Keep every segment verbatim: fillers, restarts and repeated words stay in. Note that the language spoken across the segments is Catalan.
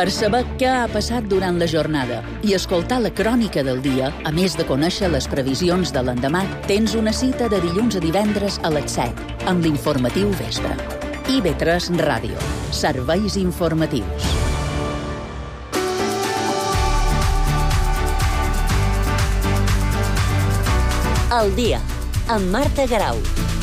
Per saber què ha passat durant la jornada i escoltar la crònica del dia, a més de conèixer les previsions de l'endemà, tens una cita de dilluns a divendres a les set, amb l'informatiu Vespre. I ve tres Ràdio. Serveis informatius. El dia, amb Marta Garau.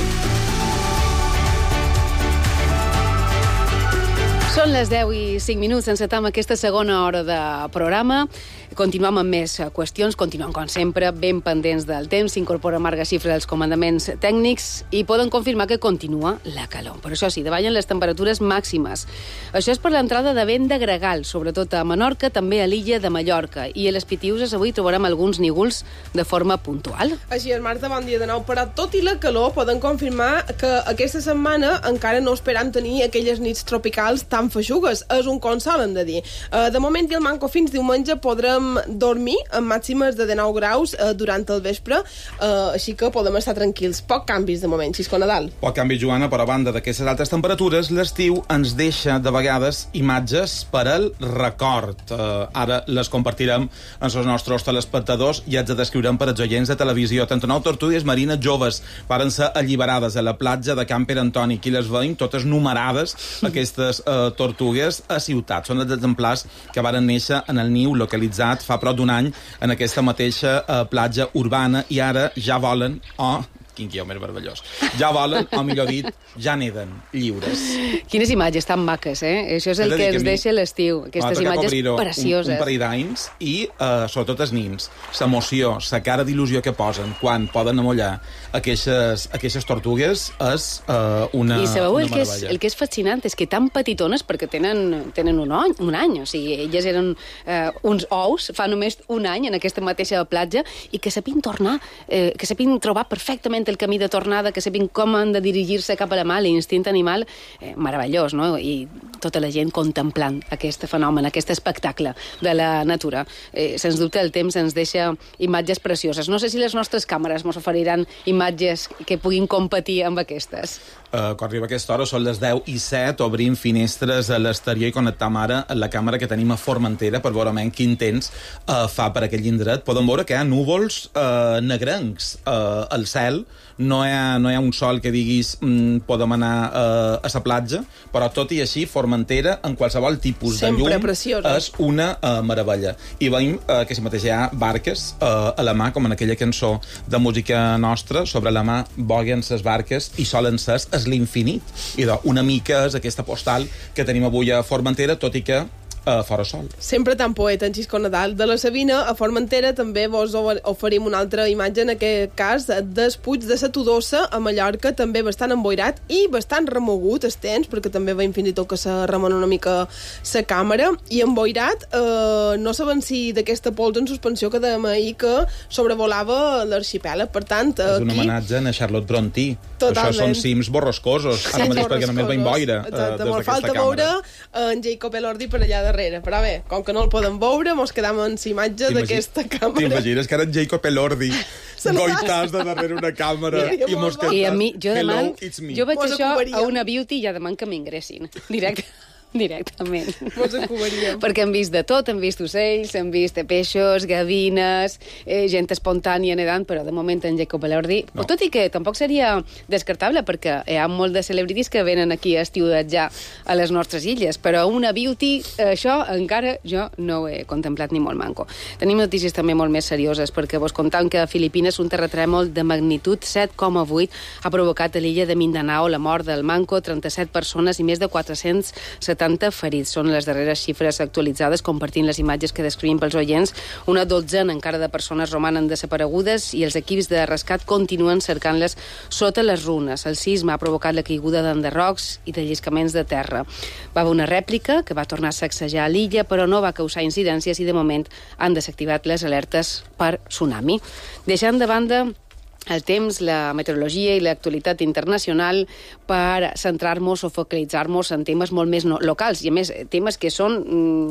Són les deu i cinc minuts, encetam aquesta segona hora de programa. Continuem amb més qüestions, continuem, com sempre, ben pendents del temps. S'incorpora Marga Xifra dels comandaments tècnics i poden confirmar que continua la calor. Per això sí, davallen les temperatures màximes. Això és per l'entrada de vent de gregal, sobretot a Menorca, també a l'illa de Mallorca. I a les Pitiuses avui trobarem alguns nígols de forma puntual. Així és, Marta, bon dia de nou. Però tot i la calor, poden confirmar que aquesta setmana encara no esperam tenir aquelles nits tropicals tan feixugues. És un consol, hem de dir. De moment i el manco fins diumenge podrem dormir amb màximes de dinou graus eh, durant el vespre, eh, així que podem estar tranquils. Poc canvis de moment, Xisco Nadal. Poc canvi, Joana, però a banda d'aquestes altes temperatures, l'estiu ens deixa de vegades imatges per al record. Eh, ara les compartirem amb els nostres telespectadors i haig de descriurem per als oients de televisió. trenta-nou tortugues marines joves varen ser alliberades a la platja de Camp Pere Antoni. Aquí les veiem totes numerades, aquestes eh, tortugues, a ciutat. Són els exemplars que varen néixer en el niu localitzat fa prop d'un any en aquesta mateixa eh, platja urbana i ara ja volen, o... Oh, quin guió més meravellós. Ja volen, o millor dit, ja neden lliures. Quines imatges tan maques, eh? Això és el que ens deixa l'estiu. Aquestes imatges precioses. Un, un parell d'anys i, uh, sobretot, els nins. L'emoció, la cara d'il·lusió que posen quan poden amollar aquestes, aquestes tortugues és uh, una, I sabeu una el que, és, el que és fascinant? És que tan petitones, perquè tenen, tenen un, any, un any, o sigui, elles eren uh, uns ous fa només un any en aquesta mateixa platja i que sapien tornar, eh, que sapien trobar perfectament el camí de tornada, que sapien com han de dirigir-se cap a la mà, l'instint animal, eh, meravellós, no? I tota la gent contemplant aquest fenomen, aquest espectacle de la natura. Eh, sens dubte el temps ens deixa imatges precioses. No sé si les nostres càmeres ens oferiran imatges que puguin competir amb aquestes. Uh, quan arriba aquesta hora són les deu i set, obrim finestres a l'exterior i connectam ara la càmera que tenim a Formentera per veure men quin temps uh, fa per aquell indret. Podem veure que hi ha núvols uh, negrencs uh, al cel, no hi, ha, no hi ha un sol que diguis mm, podem anar uh, a la platja, però tot i així Formentera en qualsevol tipus Sempre de llum preciosa. És una uh, meravella. I veiem uh, que si mateix hi ha barques uh, a la mà, com en aquella cançó de música nostra, sobre la mà boguen ses barques i solen ser és l'infinit. I doncs, una mica és aquesta postal que tenim avui a Formentera, tot i que uh, fora sol. Sempre tan poeta, en Xisco Nadal. De la Sabina a Formentera també vos oferim una altra imatge, en aquest cas, del Puig de la Todosa, a Mallorca, també bastant emboirat i bastant remogut el temps, perquè també veiem fins i tot que se remona una mica la càmera, i emboirat, eh, no saben si d'aquesta pols en suspensió que dèiem ahir que sobrevolava l'arxipèlag. Per tant, aquí... És un homenatge a Charlotte Brontë. Totalment. Això són cims borrascosos, ara mateix perquè només veiem boira uh, des d'aquesta falta càmera. veure en Jacob Elordi per allà darrere, però bé, com que no el podem veure, mos quedam amb la imatge d'aquesta càmera. T'imagines que ara en Jacob Elordi goitàs de darrere una càmera i mos quedem. I a mi, jo deman, jo veig Mos això ocuparíem. a una beauty i ja deman que m'ingressin directe. Directament. Mos ocuparíem. Perquè hem vist de tot, hem vist ocells, hem vist peixos, gavines, eh, gent espontània nedant, però de moment en Jacob Elordi, no. Tot i que tampoc seria descartable, perquè hi ha molt de celebrities que venen aquí a estiudatjar a les nostres illes, però una beauty, això encara jo no ho he contemplat ni molt manco. Tenim notícies també molt més serioses, perquè vos contam que a Filipines un terratrèmol de magnitud set coma vuit ha provocat a l'illa de Mindanao la mort del manco, trenta-set persones i més de quatre-cents setanta ferits. Són les darreres xifres actualitzades, compartint les imatges que descrivim pels oients. Una dotzena encara de persones romanen desaparegudes i els equips de rescat continuen cercant-les sota les runes. El sisme ha provocat la caiguda d'enderrocs i de lliscaments de terra. Va haver una rèplica que va tornar a sacsejar l'illa, però no va causar incidències i de moment han desactivat les alertes per tsunami. Deixant de banda el temps, la meteorologia i l'actualitat internacional per centrar-nos o focalitzar-nos en temes molt més no, locals i, a més, temes que són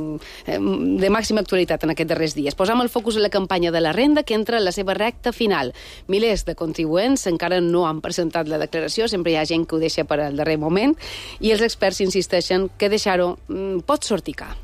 mm, de màxima actualitat en aquests darrers dies. Posam el focus en la campanya de la renda que entra a la seva recta final. Milers de contribuents encara no han presentat la declaració, sempre hi ha gent que ho deixa per al darrer moment i els experts insisteixen que deixar-ho mm, pot sortir car.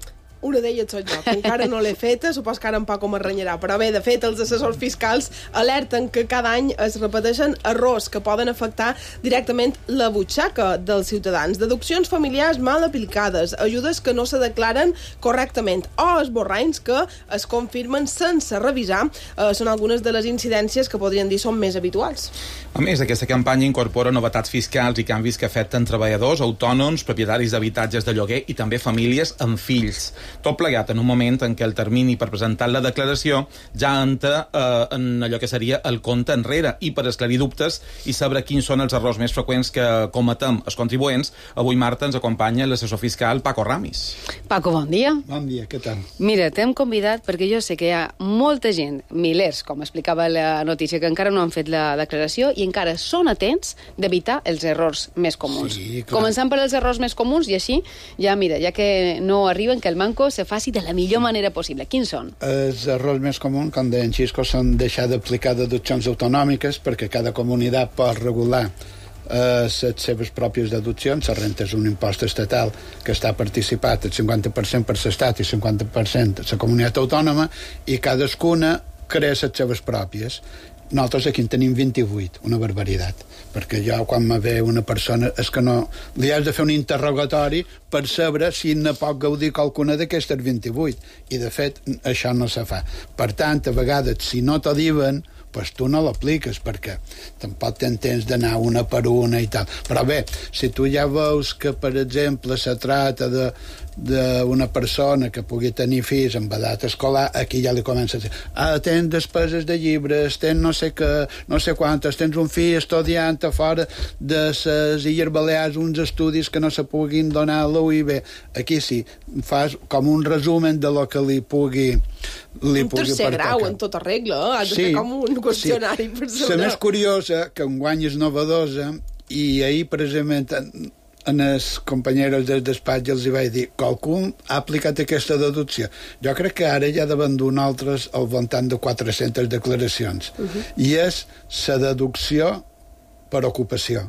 Una d'elles soc jo, que encara no l'he feta, supos que ara en Paco m'arrenyarà. Però bé, de fet, els assessors fiscals alerten que cada any es repeteixen errors que poden afectar directament la butxaca dels ciutadans. Deduccions familiars mal aplicades, ajudes que no se declaren correctament o esborranys que es confirmen sense revisar, eh, són algunes de les incidències que podrien dir són més habituals. A més, aquesta campanya incorpora novetats fiscals i canvis que afecten treballadors, autònoms, propietaris d'habitatges de lloguer i també famílies amb fills. Tot plegat en un moment en què el termini per presentar la declaració ja entra eh, en allò que seria el compte enrere, i per esclarir dubtes i saber quins són els errors més freqüents que cometem els contribuents, avui Marta ens acompanya l'assessor fiscal Paco Ramis. Paco, bon dia. Bon dia, què tal? Mira, t'hem convidat perquè jo sé que hi ha molta gent, milers, com explicava la notícia, que encara no han fet la declaració i encara són atents d'evitar els errors més comuns. Sí, clar. Començant per els errors més comuns i així, ja mira, ja que no arriben, que el manco se faci de la millor manera possible. Quins són? Els errors més comuns, com deia en Xisco, són deixar d'aplicar deduccions autonòmiques perquè cada comunitat pot regular eh, les seves pròpies deduccions. La renta és un impost estatal que està participat el cinquanta per cent per l'Estat i el cinquanta per cent la comunitat autònoma, i cadascuna crea les seves pròpies. Nosaltres aquí en tenim vint-i-vuit, una barbaritat, perquè jo quan me ve una persona és que no, li has de fer un interrogatori per saber si ne pot gaudir qualcuna d'aquestes vint-i-vuit, i de fet això no se fa. Per tant, a vegades si no t'ho diuen, pues tu no l'apliques, perquè tampoc tens temps d'anar una per una i tal. Però bé, si tu ja veus que, per exemple, se trata de d'una persona que pugui tenir fills amb edat escolar, aquí ja li comença a dir ah, tens despeses de llibres, tens no sé què, no sé quantes, tens un fill estudiant a fora de les Illes Balears uns estudis que no se puguin donar a la U I B. Aquí sí, fas com un resumen de lo que li pugui li un pugui tercer pertocar. grau en tota regla, eh? Has de Sí, fer com un qüestionari sí. per La saber. més curiosa, que enguany és novedosa, i ahir precisament en, en els companyeros del despatx els hi vaig dir, qualcú ha aplicat aquesta deducció. Jo crec que ara ja deuen d'un altres al voltant de quatre-centes declaracions. Uh -huh. I és la deducció per ocupació.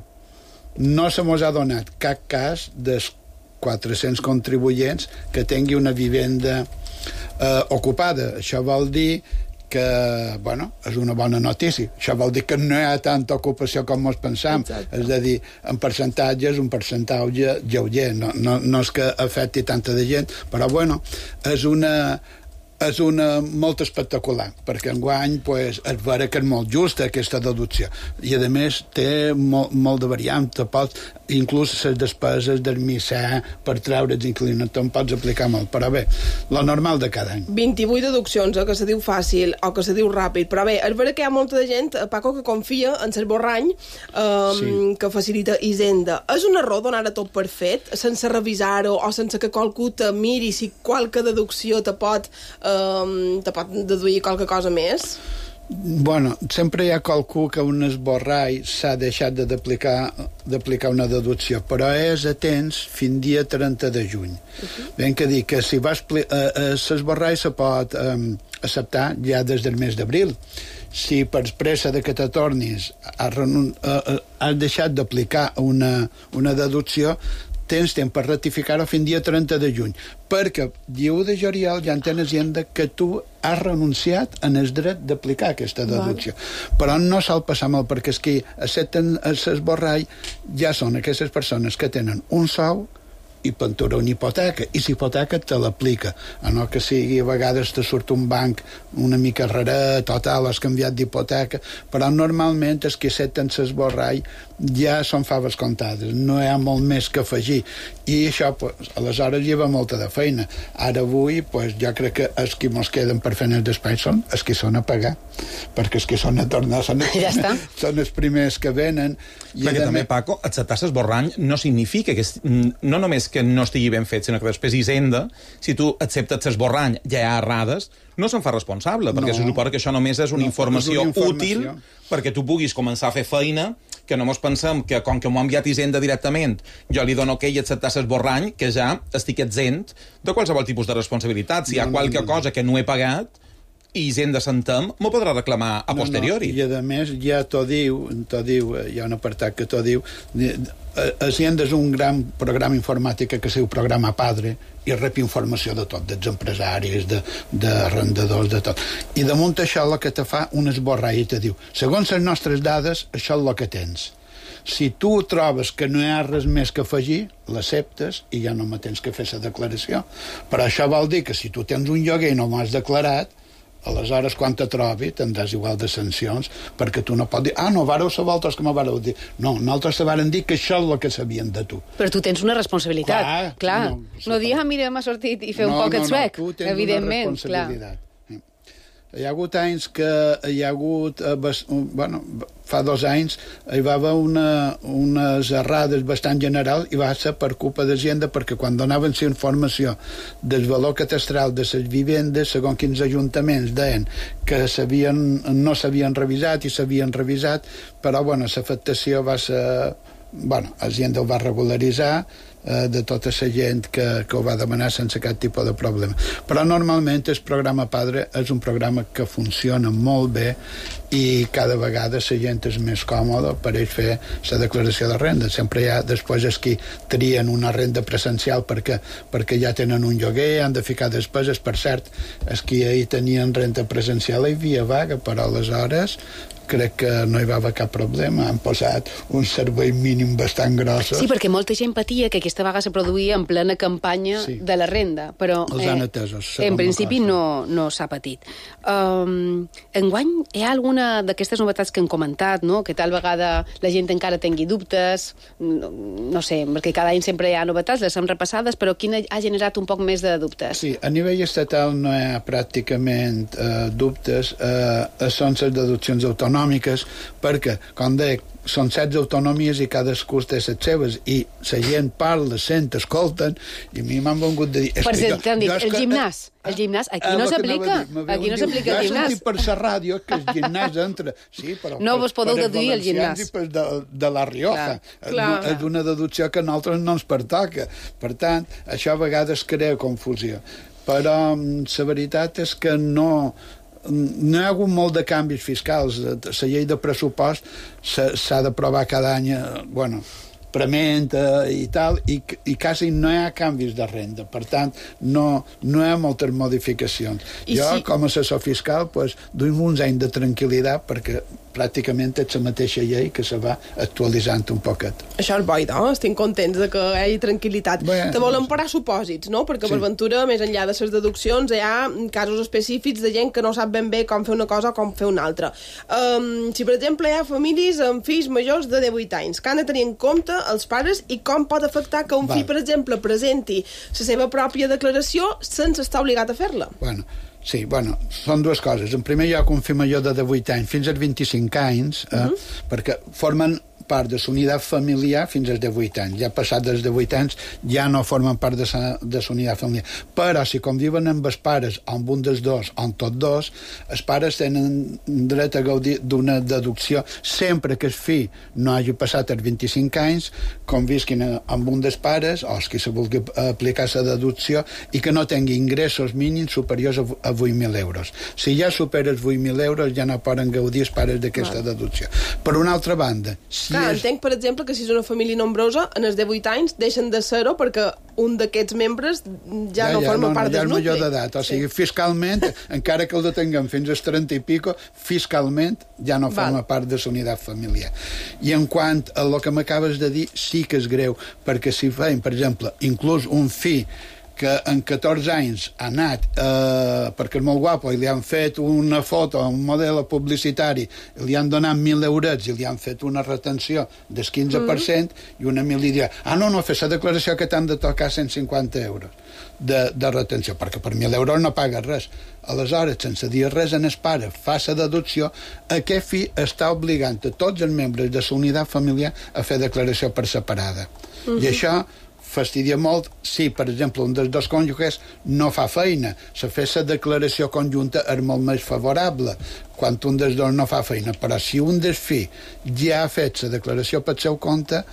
No se mos ha donat cap cas dels quatre-cents contribuents que tingui una vivenda eh, ocupada. Això vol dir que, bueno, és una bona notícia. Això vol dir que no hi ha tanta ocupació com mos pensam. Exacte. És a dir, en percentatge és un percentatge lleuger, no, no, no és que afecti tanta de gent, però, bueno, és una... és una molt espectacular, perquè enguany pues, es veurà que és molt justa aquesta deducció, i a més té molt, molt de variant, te pots, inclús les despeses del missà per treure's inclinat, te'n pots aplicar molt, però bé, lo normal de cada any. vint-i-vuit deduccions, eh, que se diu fàcil o que se diu ràpid, però bé, és vera que hi ha molta de gent, Paco, que confia en l'esborrany eh, sí. que facilita Hisenda. És un error donar tot per fet, sense revisar-ho o sense que qualcú te miri si qualque deducció te pot Um, te pot deduir qualque cosa més? Bueno, sempre hi ha qualcú que un esborrall s'ha deixat de d'aplicar d'aplicar una deducció, però és a temps fins dia trenta de juny. Uh-huh. Ben que dir que si vas uh, uh, l'esborrall se pot um, acceptar ja des del mes d'abril. Si per pressa de que te tornis has, renun- uh, uh, has deixat d'aplicar una, una deducció, tens temps per ratificar-ho fins dia trenta de juny, perquè dia u de juliol ja entenes Hisenda que tu has renunciat en el dret d'aplicar aquesta deducció. Vale. Però no sol passar mal, perquè els que accepten l'esborrall ja són aquestes persones que tenen un sou i pentura una hipoteca, i si hipoteca te l'aplica, a no que sigui a vegades te surt un banc una mica raret o tal, has canviat d'hipoteca, però normalment els que accepten l'esborrall ja són faves comptades, no hi ha molt més que afegir, i això pues, aleshores hi va molta de feina. Ara avui pues, jo crec que els que mos queden per fer el despatx són els que són a pagar, perquè els que són a tornar són els, ja primers, són els primers que venen. I perquè també, Paco, acceptar l'esborrany no significa que no només que no estigui ben fet, sinó que després Hisenda, si tu acceptes l'esborrany ja hi ha errades, no se'n fa responsable, perquè no. Se suposa que això només és una, no, informació, és una informació útil perquè tu puguis començar a fer feina, que no mos pensem que, com que m'ho ha enviat Hisenda directament, jo li dono que ell acceptar l'esborrany, que ja estic exempt de qualsevol tipus de responsabilitat. Si hi ha no, qualque no, no. cosa que no he pagat, i Hisenda Santam m'ho podrà reclamar a posteriori. No, no. I a més ja t'ho diu, t'ho diu, hi ha un apartat que t'ho diu, Hisenda és un gran programa informàtic que es diu Programa Padre i rep informació de tot, dels empresaris, de, de arrendadors, de tot. I damunt això el que te fa un esborrar i te diu, segons les nostres dades, això és el que tens. Si tu trobes que no hi ha res més que afegir, l'acceptes i ja no me tens que fer la declaració. Però això vol dir que si tu tens un lloguer i no m'has declarat, aleshores, quan te trobi, tindràs igual de sancions, perquè tu no pots dir, ah, no, vareu ser vosaltres que me vareu dir. No, nosaltres te varen dir que això és el que sabien de tu. Però tu tens una responsabilitat. Clar. clar. No, no dir, ah, mira, m'ha sortit i fer no, un poc el suec. No, no, tu tens evidentment, una responsabilitat. Clar. Hi ha hagut anys que hi ha hagut, eh, bas, bueno, fa dos anys hi va haver una, unes errades bastant generals i va ser per culpa d'Hisenda, perquè quan donaven la informació del valor catastral de les vivendes, segons quins ajuntaments deien que no s'havien revisat i s'havien revisat, però bueno, l'afectació va ser... Bueno, Hisenda ho va regularitzar eh, de tota la gent que, que ho va demanar sense cap tipus de problema. Però normalment el programa Padre és un programa que funciona molt bé i cada vegada la gent és més còmoda per ells fer la declaració de renda. Sempre hi ha després els qui trien una renda presencial perquè, perquè ja tenen un lloguer, han de ficar despeses. Per cert, els qui ahir tenien renda presencial hi havia vaga, però aleshores crec que no hi va haver cap problema. Han posat un servei mínim bastant gros. Sí, perquè molta gent patia que aquesta vaga se produïa en plena campanya sí. de la renda, però els han atesos, en principi no, no s'ha patit. Um, enguany hi ha alguna d'aquestes novetats que hem comentat, no? Que tal vegada la gent encara tingui dubtes, no, no sé, perquè cada any sempre hi ha novetats, les hem repassades, però quina ha generat un poc més de dubtes? Sí, a nivell estatal no hi ha pràcticament eh, dubtes, eh, són les deduccions autònomes perquè, com deia, són setze autonomies i cadascú té les seves i la gent parla, sent, escolten i a mi m'han vengut de dir... Per cert, t'han dit, el gimnàs, el gimnàs, aquí no s'aplica, aquí no s'aplica el gimnàs. Jo he sentit per la ràdio que el gimnàs entra, sí, però... No vos podeu deduir el gimnàs. Per de, de la Rioja. És una deducció que a nosaltres no ens pertoca. Per tant, això a vegades crea confusió. Però la veritat és que no... no hi ha hagut molt de canvis fiscals. La llei de pressupost s'ha d'aprovar cada any, bueno, prementa i tal, i, i quasi no hi ha canvis de renda. Per tant, no, no hi ha moltes modificacions. I jo, si... com a assessor fiscal, pues, duim uns anys de tranquil·litat perquè pràcticament és la mateixa llei que se va actualitzant un poquet. Això és bo, no? Estem contents de que hi hagi tranquil·litat. Bé, te volen parar supòsits, no? Perquè, sí. Per ventura, més enllà de les deduccions, hi ha casos específics de gent que no sap ben bé com fer una cosa o com fer una altra. Um, si, per exemple, hi ha famílies amb fills majors de divuit anys, que han de tenir en compte els pares i com pot afectar que un Va. fill, per exemple, presenti la seva pròpia declaració sense estar obligat a fer-la. Bueno, sí, bueno, són dues coses. En primer lloc, un fill major de divuit anys fins als vint-i-cinc anys, eh, uh -huh. perquè formen part de l'unitat familiar fins als divuit anys. Ja passat dels divuit anys ja no formen part de la de l'unitat familiar. Però si conviuen amb els pares, amb un dels dos o amb tots dos, els pares tenen dret a gaudir d'una deducció sempre que el fill no hagi passat els vint-i-cinc anys, convisquin amb un dels pares, o els que se vulgui aplicar la deducció, i que no tingui ingressos mínims superiors a vuit mil euros. Si ja supera els vuit mil euros ja no poden gaudir els pares d'aquesta deducció. Per una altra banda, si Clar, és... entenc, per exemple, que si és una família nombrosa, en els divuit anys deixen de ser-ho perquè un d'aquests membres ja, ja no ja, forma no, part no, del nucli. Ja és major d'edat, o sigui, sí. fiscalment, encara que el detenguem fins als trenta i pico, fiscalment ja no forma Val. part de la unitat familiar. I en quant a el que m'acabes de dir, sí que és greu, perquè si feim, per exemple, inclús un fill que en catorze anys ha anat eh, perquè és molt guapo i li han fet una foto, un model publicitari, li han donat mil eurets i li han fet una retenció del quinze per cent mm. i una mil li dirà, ah no, no, fes la declaració que t'han de tocar cent cinquanta euros de, de retenció, perquè per mil euros no pagues res. Aleshores, sense dir res en el pare, fa la deducció, aquest fill està obligant a tots els membres de la unitat familiar a fer declaració per separada. Mm-hmm. I això fastidia molt si, per exemple, un dels dos cònjuges no fa feina. Se fer la declaració conjunta és molt més favorable quan un dels dos no fa feina, però si un dels fills ja ha fet la declaració pel seu compte,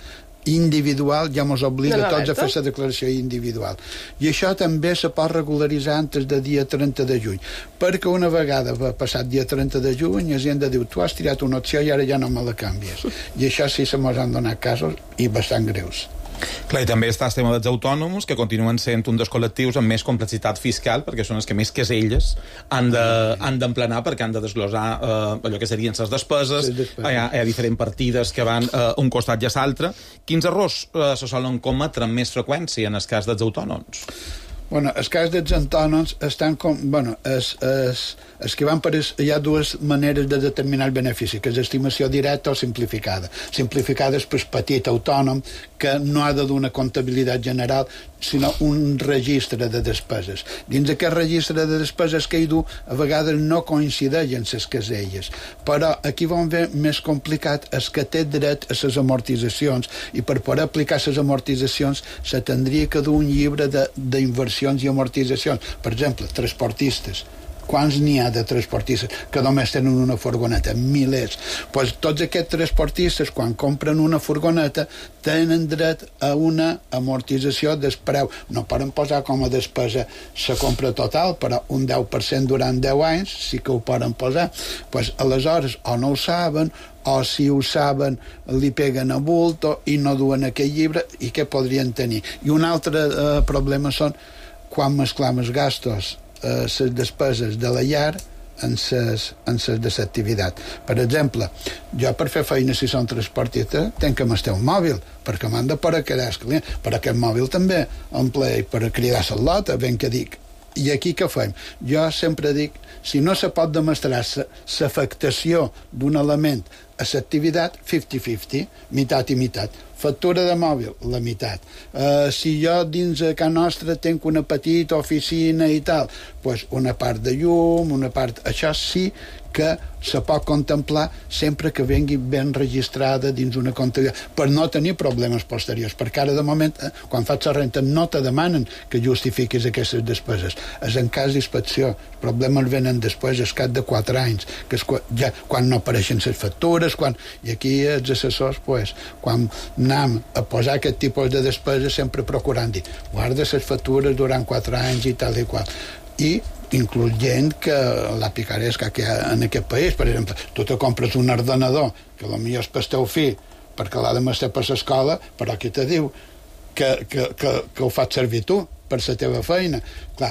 individual ja ens obliga No, no, tots a fer alerta. la declaració individual. I això també se pot regularitzar antes del dia trenta de juny, perquè una vegada va passat dia trenta de juny, la gent de diu, tu has tirat una opció i ara ja no me la canvies. I això sí se mos han donat casos i bastant greus. Clar, i també està el tema dels autònoms, que continuen sent un dels col·lectius amb més complexitat fiscal, perquè són els que més caselles han de- han d'emplenar, perquè han de desglosar eh, allò que serien les despeses, Les despeses. hi ha, hi ha diferents partides que van eh, un costat i a l'altre. Quins errors eh, se solen cometre amb més freqüència en el cas dels autònoms? Bueno, el cas dels autònoms estan com... Bueno, es, es, es que van per... Es, hi ha dues maneres de determinar el benefici, que és estimació directa o simplificada. Simplificada és per petit autònom que no ha de donar comptabilitat general, sinó un registre de despeses. Dins aquest registre de despeses que hi du, a vegades no coincideixen les caselles, però aquí on ve més complicat és que té dret a les amortitzacions, i per poder aplicar les amortitzacions se tindria que dur un llibre d'inversions i amortitzacions. Per exemple, transportistes. Quants n'hi ha de transportistes que només tenen una furgoneta? Milers. Pues tots aquests transportistes, quan compren una furgoneta, tenen dret a una amortització del preu. No poden posar com a despesa la compra total, però un deu per cent durant deu anys sí que ho poden posar. Pues, aleshores, o no ho saben, o si ho saben li peguen a bulto i no duen aquell llibre, i què podrien tenir? I un altre eh, problema són quan mesclam els gastos, eh, les despeses de la llar en ses, en ses de l'activitat. Per exemple, jo per fer feina, si som transportista, tenc que m'estar un mòbil, perquè m'han de per a quedar el client. Per aquest mòbil també empleo per a cridar la lota, ben que dic. I aquí què fem? Jo sempre dic, si no se pot demostrar l'afectació d'un element a l'activitat, cinquanta cinquanta, meitat i meitat. Factura de mòbil, la meitat. Uh, si jo dins a casa nostra tenc una petita oficina i tal, pues una part de llum, una part... Això sí que se pot contemplar sempre que vengui ben registrada dins una comptabilitat, per no tenir problemes posteriors, perquè ara de moment, eh, quan fas la renta, no te demanen que justifiquis aquestes despeses. És en cas d'inspecció. Els problemes venen després, és cap de quatre anys, que és quan, ja, quan no apareixen les factures, quan, i aquí els assessors, pues, quan anem a posar aquest tipus de despeses, sempre procurant dir, guarda les factures durant quatre anys i tal i qual. I inclús gent que la picaresca que hi ha en aquest país, per exemple, tu te compres un ordenador que potser és pel teu fill perquè l'ha de mestre per l'escola, però qui te diu que, que, que, que ho fas servir tu per la teva feina? Clar,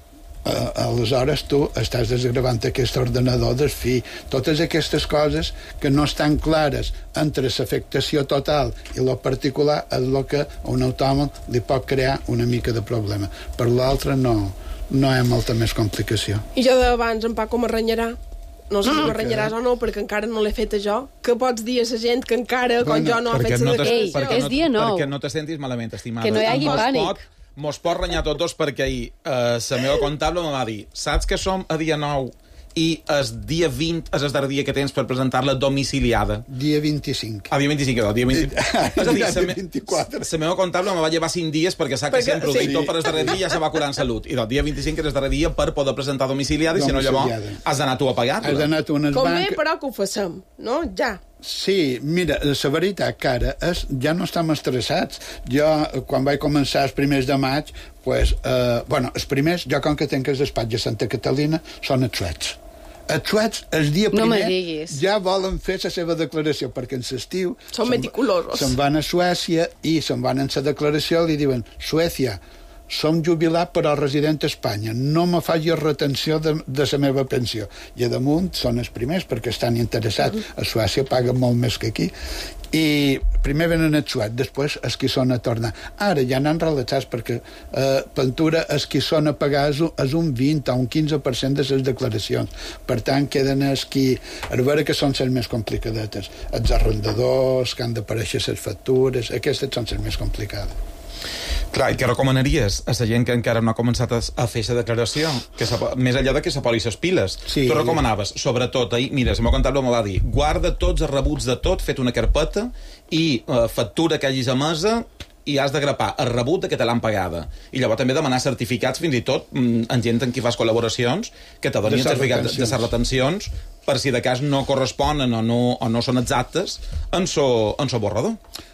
eh, aleshores tu estàs desgravant aquest ordenador del fill. Totes aquestes coses que no estan clares entre l'afectació total i lo particular és el que a un autònom li pot crear una mica de problema. Per l'altre no no hi ha molta més complicació. I jo d'abans en Paco m'arrenyarà. No sé si m'arrenyaràs o no, perquè encara no l'he fet jo. Què pots dir a la gent que encara, quan jo no ha fet la declaració? Perquè és no, dia nou. perquè no te sentis malament, estimada. Que no hi hagi Mos pànic. Pot, mos pot renyar tots dos, perquè ahir eh, la meva comptable me va dir, saps que som a dia nou i el dia vint és el darrer dia que tens per presentar-la domiciliada? Dia vint-i-cinc. Ah, dia vint-i-cinc, no, dia vint... És a dir, Dia la me- vint-i-quatre. la meva comptable me va llevar cinc dies perquè sap que Perquè- sempre ho sí. dic tot per el darrer dia ja se va curar en salut. I el dia vint-i-cinc és el darrer dia per poder presentar domiciliada, i si no llavors Domiciliada. has d'anar tu a pagar-la. Has d'anar tu a unes Com bé, banques... però que ho facem, no? Ja. Sí, mira, la veritat que ara és, ja no estem estressats. Jo, quan vaig començar els primers de maig, pues, eh, bueno, els primers, jo com que tenc el despatx a Santa Catalina, són els suets. Els suets, el dia No me primer, diguis. ja volen fer la seva declaració, perquè en l'estiu... Són se'n- meticulosos. Se'n van a Suècia i se'n van en la declaració i li diuen, Suècia, som jubilat però resident a Espanya, no me faci retenció de, de la meva pensió. I a damunt són els primers perquè estan interessats. A Suècia paguen molt més que aquí. I primer venen els suets, després els qui són a tornar. Ara ja n'han relaxats perquè eh, Pentura els qui són a pagar és un, és un vint o un quinze per cent de les declaracions. Per tant, queden els qui... A veure que són les més complicadetes. Els arrendadors, que han d'aparèixer les factures, aquestes són les més complicades. Clar, i què recomanaries a la gent que encara no ha començat a, a fer la declaració? Que se, més enllà de que s'apoli les piles. Sí. Tu recomanaves, sobretot, ahir, mira, el meu comptable me va dir, guarda tots els rebuts de tot, fet una carpeta, i eh, factura que hagis emesa, i has de grapar el rebut de que te l'han pagada. I llavors també demanar certificats, fins i tot, mm, en gent amb qui fas col·laboracions, que te donin De ses certificats de, de retencions. ses retencions, per si de cas no corresponen o no, o no són exactes en so, en so borrador.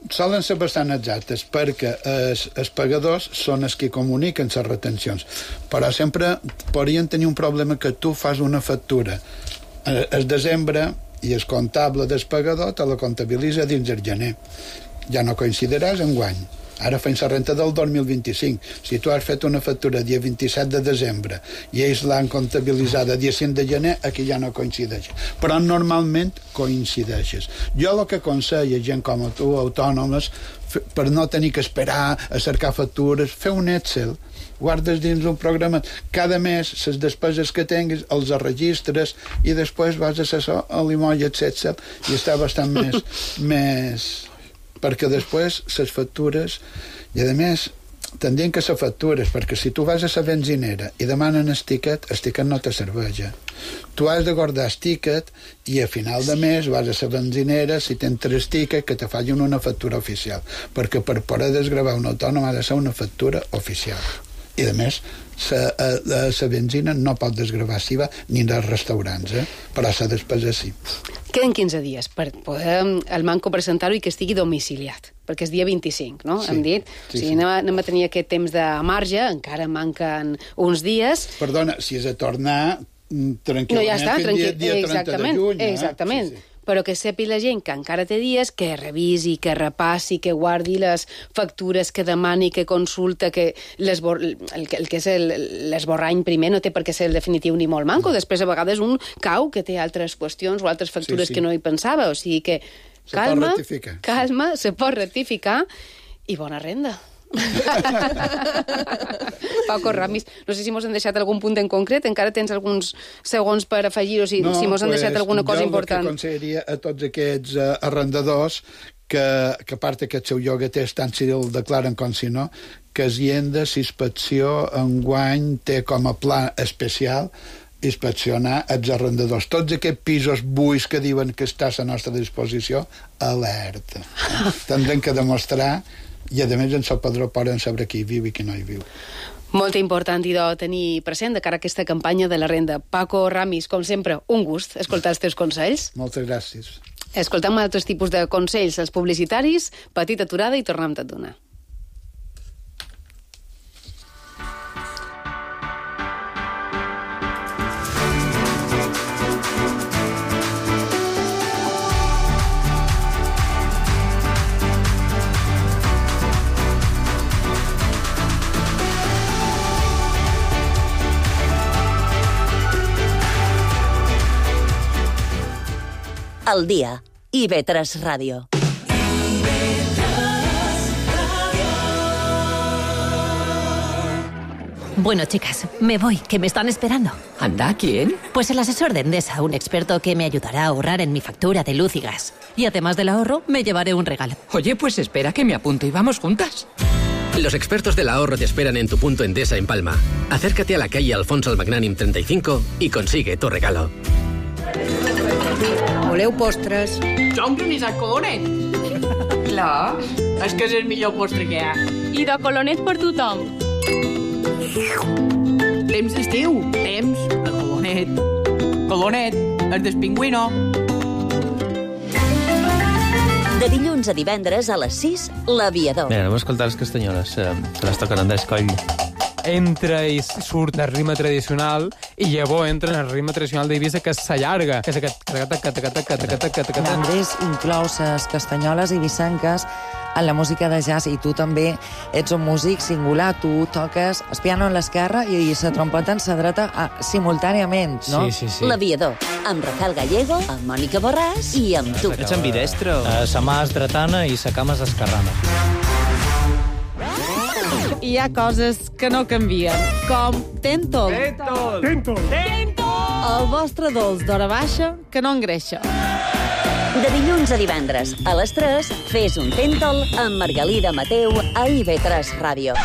solen ser bastant exactes, perquè els, els pagadors són els que comuniquen les retencions. Però sempre podrien tenir un problema que tu fas una factura el desembre i el comptable del pagador te la comptabilitza dins el gener. Ja no coincidiràs en guany. Ara fem la renta del dos mil vint-i-cinc. Si tu has fet una factura dia vint-i-set de desembre i ells l'han comptabilitzada dia cinc de gener, aquí ja no coincideix. Però normalment coincideixes. Jo el que aconsello gent com a tu, autònomes, per no tenir que esperar a cercar factures, fer un Excel, guardes dins un programa, cada mes les despeses que tinguis els registres i després vas a l'assessor a l'imolla Excel i està bastant més... més perquè després les factures i a més tendien que ser factures, perquè si tu vas a la benzinera i demanen el tiquet, el tiquet no te serveix. Tu has de guardar el tiquet i a final de mes vas a la benzinera, si tens tres tiquets, que te facin una factura oficial, perquè per poder desgravar un autònom ha de ser una factura oficial. I a més, la benzina no pot desgravar S I V A ni dels restaurants, eh? Però la despesa sí. Queden quinze dies per poder el Manco presentar-ho i que estigui domiciliat, perquè és dia vint-i-cinc, no? Sí, Hem dit. sí, o sigui, sí. anem, a, anem a tenir aquest temps de marge, encara manquen uns dies. Perdona, si és a tornar tranquil·lament, No, ja està, dia, tranquil, dia trenta exactament, de juny. Eh? exactament. Sí, sí. Però que sepi la gent que encara té dies, que revisi, que repassi, que guardi les factures, que demani, que consulta, que l'esbor... el, que, el que és l'esborrany primer no té per què ser el definitiu ni molt manco. Després, a vegades, un cau que té altres qüestions o altres factures Sí, sí. que no hi pensava. O sigui que Se calma, pot rectificar. calma, se pot rectificar i bona renda. Paco Ramis, no sé si mos han deixat algun punt en concret, encara tens alguns segons per afegir o si, no, si mos han pues, deixat alguna cosa important. Jo el que aconsellaria a tots aquests uh, arrendadors que, que a part que el seu llogaters tant si el declaren com si no, que es hienda, si inspecció enguany té com a pla especial inspeccionar els arrendadors. Tots aquests pisos buits que diuen que està a la nostra disposició, alerta. Tindran que demostrar i a més en el padró poden saber qui hi viu i qui no hi viu. Molt important, idò, tenir present de cara a aquesta campanya de la renda. Paco Ramis, com sempre, un gust escoltar els teus consells. Moltes gràcies. Escoltem altres tipus de consells, els publicitaris, petita aturada i tornem tot d'una. Al día, I V tres Ràdio. Bueno, chicas, me voy, que me están esperando. ¿Anda? ¿Quién? Pues el asesor de Endesa, un experto que me ayudará a ahorrar en mi factura de luz y gas. Y además del ahorro, me llevaré un regalo. Oye, pues espera que me apunto y vamos juntas. Los expertos del ahorro te esperan en tu punto Endesa en Palma. Acércate a la calle Alfonso el Magnànim treinta y cinco y consigue tu regalo. Voleu postres? Jo un granissat colonet. Clar, és que és el millor postre que hi ha. I de colonet per tothom. Temps d'estiu, temps de colonet. Colonet, el del pingüino. De dilluns a divendres a les sis, l'Aviador. Bé, anem a escoltar les castanyoles, eh, que les toquen Andrés Coll. Entra i surt el ritme tradicional i llavors entra en el ritme tradicional d'Eivissa, que s'allarga, que és aquest... Andrés inclou les castanyoles eivissenques en la música de jazz, i tu també ets un músic singular, tu toques el piano en l'esquerra i la trompeta en la dreta a, simultàniament, no? Sí, sí, sí. L'Aviador, amb Rafael Gallego, amb Mònica Borràs i amb tu. Ets ambidestre? Uh, sa mà és dretana i sa cama és esquerrana. Hi ha coses que no canvien, com Tentol. Tentol! Tentol! Tentol! El vostre dolç d'hora baixa que no engreixa. De dilluns a divendres, a les tres, fes un Tentol amb Margalida Mateu a I V tres Ràdio.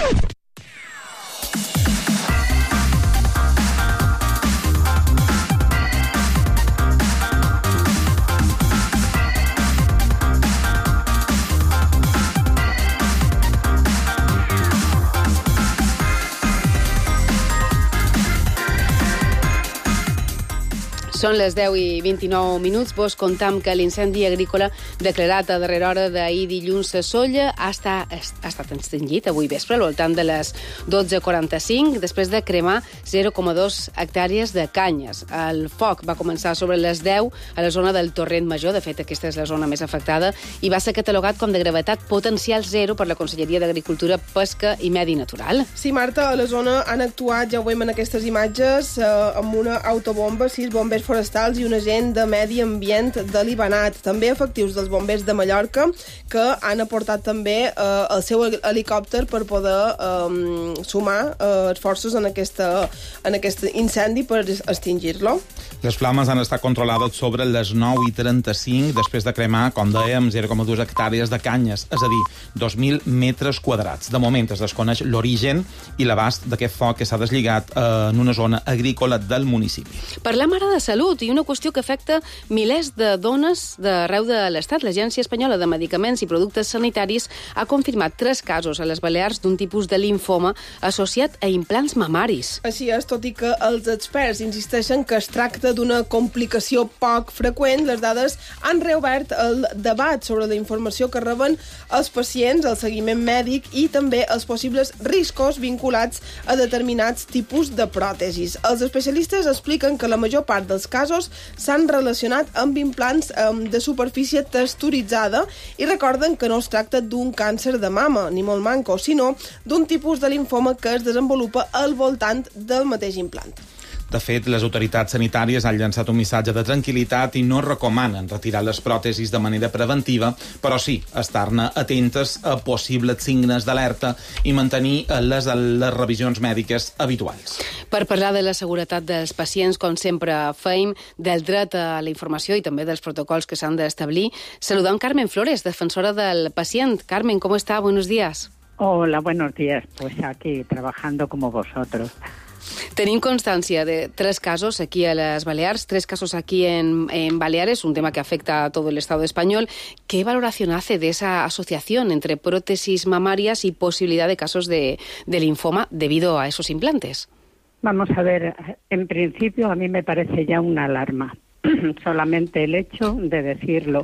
Són les deu i vint-i-nou minuts. Vos contam que l'incendi agrícola declarat a darrera hora d'ahir dilluns a Sóller ha estat, ha estat extingit avui vespre, al voltant de les dotze quaranta-cinc, després de cremar zero coma dos hectàrees de canyes. El foc va començar sobre les deu a la zona del Torrent Major, de fet aquesta és la zona més afectada, i va ser catalogat com de gravetat potencial zero per la Conselleria d'Agricultura, Pesca i Medi Natural. Sí, Marta, a la zona han actuat, ja ho veiem en aquestes imatges, eh, amb una autobomba, sis bombers forestals i un agent de medi ambient de l'Ibanat. També efectius dels bombers de Mallorca, que han aportat també eh, el seu helicòpter per poder eh, sumar eh, esforços en, aquesta, en aquest incendi per extingir-lo. Les flames han estat controlades sobre les nou i trenta-cinc després de cremar, com dèiem, zero coma dos hectàrees de canyes, és a dir, dos mil metres quadrats. De moment es desconeix l'origen i l'abast d'aquest foc que s'ha deslligat eh, en una zona agrícola del municipi. Parlem ara de salut i una qüestió que afecta milers de dones d'arreu de l'Estat. L'Agència Espanyola de Medicaments i Productes Sanitaris ha confirmat tres casos a les Balears d'un tipus de limfoma associat a implants mamaris. Així és, tot i que els experts insisteixen que es tracta d'una complicació poc freqüent, les dades han reobert el debat sobre la informació que reben els pacients, el seguiment mèdic i també els possibles riscos vinculats a determinats tipus de pròtesis. Els especialistes expliquen que la major part dels casos s'han relacionat amb implants um, de superfície texturitzada i recorden que no es tracta d'un càncer de mama, ni molt manco, sinó d'un tipus de limfoma que es desenvolupa al voltant del mateix implant. De fet, les autoritats sanitàries han llançat un missatge de tranquil·litat i no recomanen retirar les pròtesis de manera preventiva, però sí estar-ne atentes a possibles signes d'alerta i mantenir les, les revisions mèdiques habituals. Per parlar de la seguretat dels pacients, com sempre feim, del dret a la informació i també dels protocols que s'han d'establir, saludem Carmen Flores, defensora del pacient. Carmen, ¿cómo está? Buenos días. Hola, buenos días. Pues aquí, trabajando como vosotros. Tenim constància de tres casos aquí a les Balears, tres casos aquí en, en Baleares, un tema que afecta a todo el Estado español. ¿Qué valoración hace de esa asociación entre prótesis mamarias y posibilidad de casos de, de linfoma debido a esos implantes? Vamos a ver, en principio a mí me parece ya una alarma, solamente el hecho de decirlo.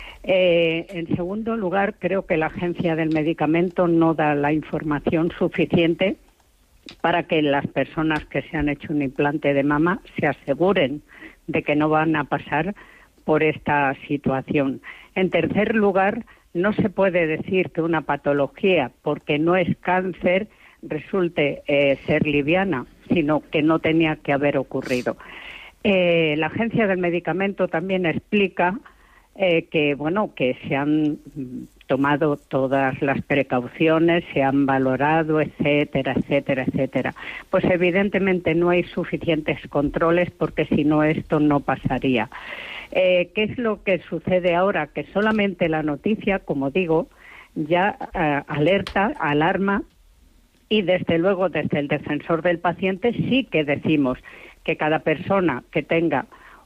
Eh, en segundo lugar, creo que la Agencia del Medicamento no da la información suficiente para que las personas que se han hecho un implante de mama se aseguren de que no van a pasar por esta situación. En tercer lugar, no se puede decir que una patología, porque no es cáncer, resulte eh, ser liviana, sino que no tenía que haber ocurrido. Eh, la Agencia del Medicamento también explica eh, que, bueno, que se han tomado todas las precauciones, se han valorado, etcétera, etcétera, etcétera. Pues evidentemente no hay suficientes controles porque si no esto no pasaría. Eh, ¿Qué es lo que sucede ahora? Que solamente la noticia, como digo, ya eh, alerta, alarma y desde luego desde el defensor del paciente sí que decimos que cada persona que tenga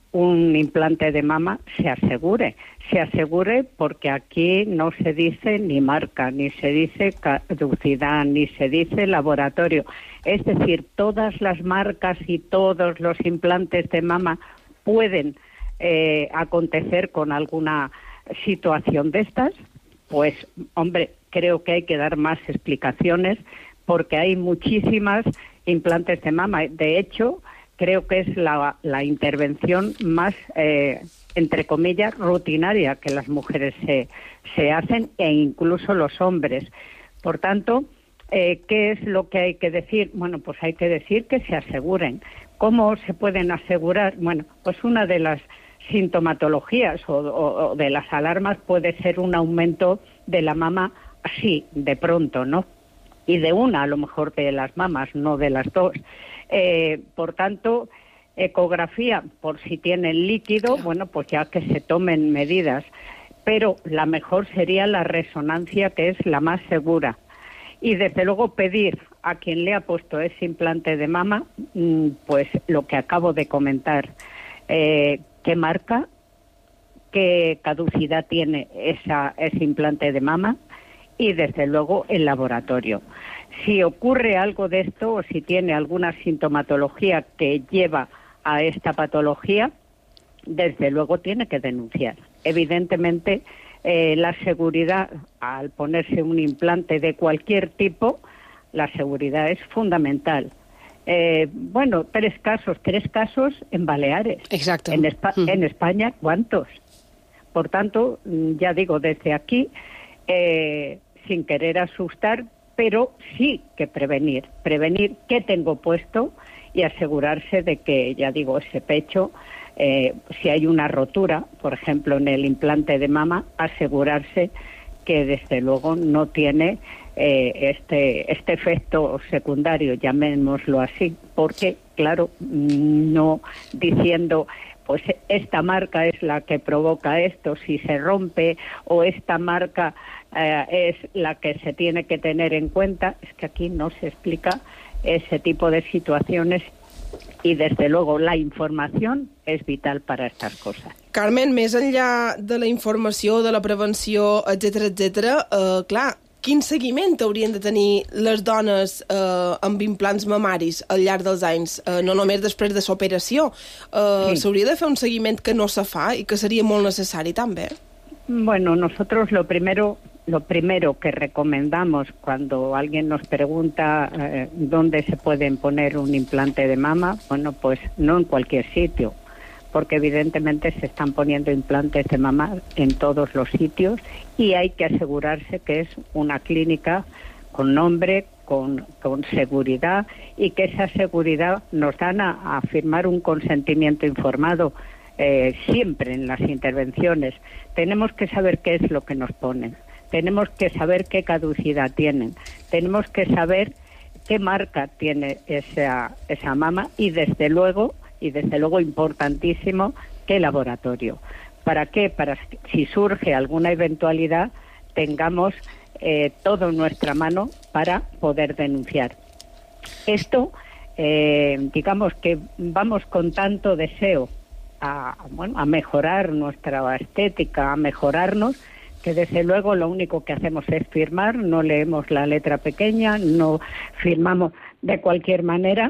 un implante de mama se asegure, se asegure porque aquí no se dice ni marca, ni se dice caducidad, ni se dice laboratorio. Es decir, todas las marcas y todos los implantes de mama pueden eh, acontecer con alguna situación de estas. Pues, hombre, creo que hay que dar más explicaciones porque hay muchísimas implantes de mama. De hecho, creo que es la, la intervención más, eh, entre comillas, rutinaria que las mujeres se, se hacen e incluso los hombres. Por tanto, eh, ¿qué es lo que hay que decir? Bueno, pues hay que decir que se aseguren. ¿Cómo se pueden asegurar? Bueno, pues una de las sintomatologías o, o, o de las alarmas puede ser un aumento de la mama así, de pronto, ¿no? Y de una, a lo mejor, de las mamas, no de las dos. Eh, por tanto, ecografía, por si tienen líquido, bueno, pues ya que se tomen medidas. Pero la mejor sería la resonancia, que es la más segura. Y desde luego pedir a quien le ha puesto ese implante de mama, pues lo que acabo de comentar, eh, qué marca, qué caducidad tiene esa, ese implante de mama y desde luego el laboratorio. Si ocurre algo de esto o si tiene alguna sintomatología que lleva a esta patología, desde luego tiene que denunciar. Evidentemente, eh, la seguridad, al ponerse un implante de cualquier tipo, la seguridad es fundamental. Eh, bueno, tres casos, tres casos en Baleares. Exacto. En, Espa- mm. en España, ¿cuántos? Por tanto, ya digo, desde aquí, eh, sin querer asustar, pero sí que prevenir. Prevenir qué tengo puesto y asegurarse de que, ya digo, ese pecho, eh, si hay una rotura, por ejemplo, en el implante de mama, asegurarse que desde luego no tiene eh, este, este efecto secundario, llamémoslo así, porque, claro, no diciendo, pues esta marca es la que provoca esto, si se rompe, o esta marca eh, es la que se tiene que tener en cuenta, es que aquí no se explica ese tipo de situaciones. I, desde luego, la informació és vital per a aquestes coses. Carmen, més enllà de la informació, de la prevenció, etcètera, etcètera, eh, clar, quin seguiment haurien de tenir les dones eh, amb implants mamaris al llarg dels anys, eh, no només després de l'operació? Eh, sí. S'hauria de fer un seguiment que no se fa i que seria molt necessari també? Bueno, nosotros lo primero... Lo primero que recomendamos cuando alguien nos pregunta eh, dónde se pueden poner un implante de mama, bueno, pues no en cualquier sitio, porque evidentemente se están poniendo implantes de mama en todos los sitios y hay que asegurarse que es una clínica con nombre, con, con seguridad, y que esa seguridad nos dan a, a firmar un consentimiento informado eh, siempre en las intervenciones. Tenemos que saber qué es lo que nos ponen. Tenemos que saber qué caducidad tienen, tenemos que saber qué marca tiene esa, esa mama y desde luego, y desde luego importantísimo, qué laboratorio. ¿Para qué? Para que si surge alguna eventualidad tengamos eh, todo en nuestra mano para poder denunciar. Esto, eh, digamos que vamos con tanto deseo a, bueno, a mejorar nuestra estética, a mejorarnos, que desde luego lo único que hacemos es firmar, no leemos la letra pequeña, no firmamos de cualquier manera,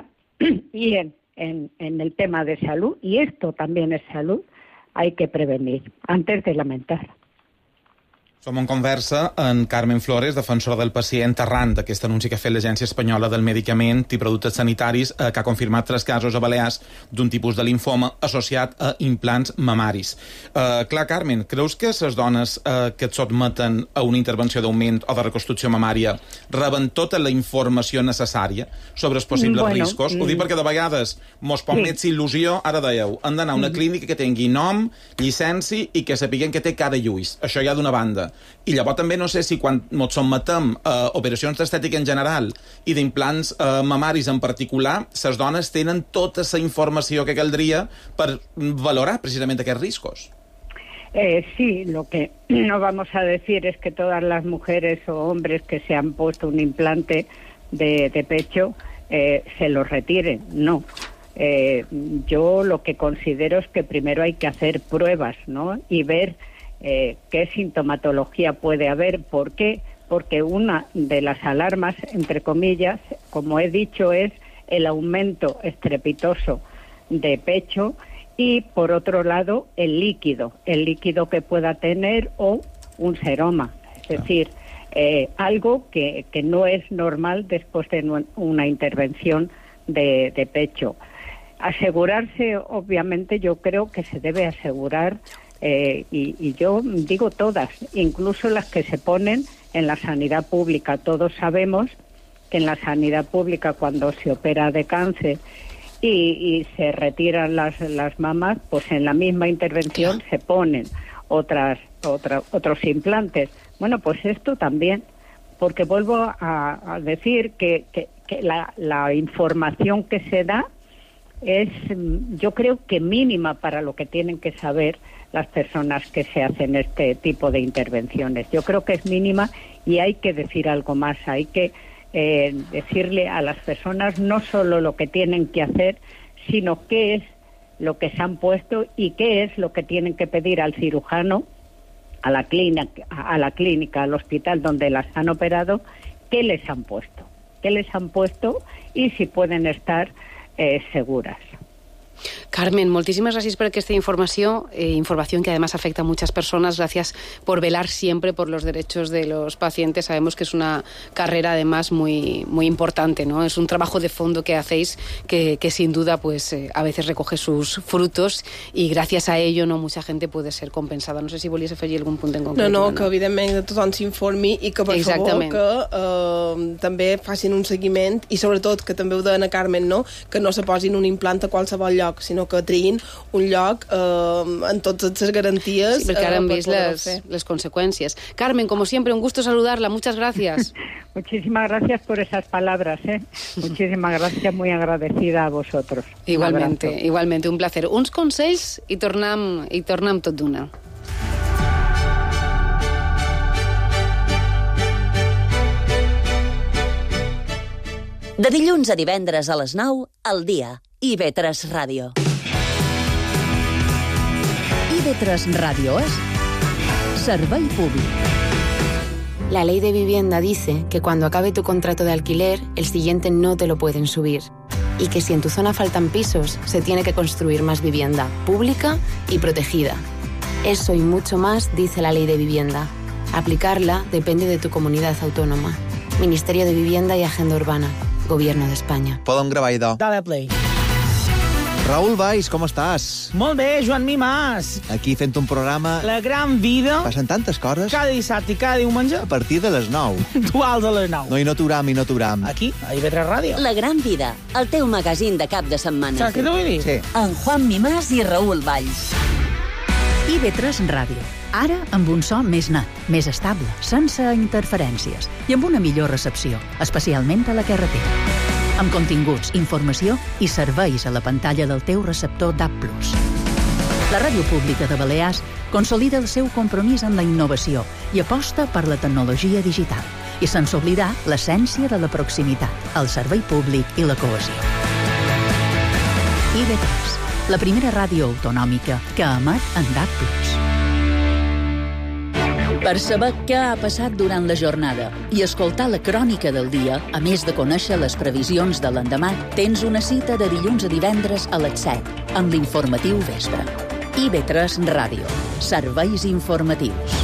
y en, en, en el tema de salud, y esto también es salud, hay que prevenir antes de lamentar. Som en conversa amb Carmen Flores, defensora del pacient, arran d'aquest anunci que ha fet l'Agència Espanyola del Medicament i Productes Sanitaris, eh, que ha confirmat tres casos a Balears d'un tipus de linfoma associat a implants mamaris. Eh, clar, Carmen, creus que les dones eh, que et sotmeten a una intervenció d'augment o de reconstrucció mamària reben tota la informació necessària sobre els possibles bueno, riscos? Mm. Ho dic perquè de vegades mos pot sí. més il·lusió, ara dèieu, han d'anar a una mm. clínica que tingui nom, llicència i que sapiguen que té cara i ulls. Això ja d'una banda. I llavors també no sé si quan ens sotmetem a operacions d'estètica en general i d'implants eh, mamaris en particular, les dones tenen tota la informació que caldria per valorar precisament aquests riscos. Eh, sí, lo que no vamos a decir es que todas las mujeres o hombres que se han puesto un implante de, de pecho eh, se lo retiren, no. Eh, yo lo que considero es que primero hay que hacer pruebas, ¿no? Y ver Eh, qué sintomatología puede haber. ¿Por qué? Porque una de las alarmas, entre comillas, como he dicho, es el aumento estrepitoso de pecho y, por otro lado, el líquido, el líquido que pueda tener o un seroma, es decir, eh, algo que, que no es normal después de una intervención de, de pecho. Asegurarse, obviamente, yo creo que se debe asegurar. Eh, y, y yo digo todas, incluso las que se ponen en la sanidad pública. Todos sabemos que en la sanidad pública, cuando se opera de cáncer y, y se retiran las, las mamas, pues en la misma intervención se ponen otras, otra, otros implantes. Bueno, pues esto también, porque vuelvo a, a decir que, que, que la, la información que se da es, yo creo que mínima para lo que tienen que saber las personas que se hacen este tipo de intervenciones. Yo creo que es mínima y hay que decir algo más. Hay que eh, decirle a las personas no solo lo que tienen que hacer, sino qué es lo que se han puesto y qué es lo que tienen que pedir al cirujano, a la clínica, a la clínica, al hospital donde las han operado, qué les han puesto, qué les han puesto y si pueden estar eh, seguras. Carmen, muchísimas gracias por esta información, eh, información que además afecta a muchas personas. Gracias por velar siempre por los derechos de los pacientes. Sabemos que es una carrera además muy, muy importante, ¿no? Es un trabajo de fondo que hacéis que, que sin duda pues eh, a veces recoge sus frutos y gracias a ello no mucha gente puede ser compensada. No sé si volies afegir algun punt en concret. No, no, Anna. que evidentment tothom s'informi i que per Exactament. favor que eh, també facin un seguiment i sobretot que també ho deia a Carmen, no? Que no se posin un implant a qualsevol lloc, sinó que triïn un lloc eh, amb totes les garanties. Sí, perquè ara eh, hem per vist poder-ho les, fer. les consecuencias. Carmen, como siempre, un gusto saludarla. Muchas gracias. Muchísimas gracias por esas palabras, ¿eh? Muchísimas gracias, muy agradecida a vosotros. Igualmente, Un igualmente, un placer. Uns consells i tornem, i tornem tot d'una. De dilluns a divendres a les nou, al dia. I ve tres Ràdio. I ve tres Ràdio és servei públic. La ley de vivienda dice que cuando acabe tu contrato de alquiler, el siguiente no te lo pueden subir. Y que si en tu zona faltan pisos, se tiene que construir más vivienda, pública y protegida. Eso y mucho más dice la ley de vivienda. Aplicarla depende de tu comunidad autónoma. Ministerio de Vivienda y Agenda Urbana. Gobierno de España. Podem gravar, idò. Dale play. Raül Valls, com estàs? Molt bé, Joan Mimàs. Aquí fent un programa... La gran vida. Passen tantes coses. Cada dissabte i cada diumenge. A partir de les nou. Duals a les nou. No, i no t'uram, i no t'uram. Aquí, a I V tres Ràdio. La gran vida, el teu magazín de cap de setmana. Saps què t'ho vull dir? Sí. En Juan Mimàs i Raül Valls. I V tres Ràdio. Ara amb un so més net, més estable, sense interferències i amb una millor recepció, especialment a la carretera. Amb continguts, informació i serveis a la pantalla del teu receptor D A B plus. La ràdio pública de Balears consolida el seu compromís amb la innovació i aposta per la tecnologia digital i sense oblidar l'essència de la proximitat, el servei públic i la cohesió. I V tres, la primera ràdio autonòmica que emet en D A B plus. Per saber què ha passat durant la jornada i escoltar la crònica del dia, a més de conèixer les previsions de l'endemà, tens una cita de dilluns a divendres a les set, amb l'informatiu vespre. I V tres Ràdio. Serveis informatius.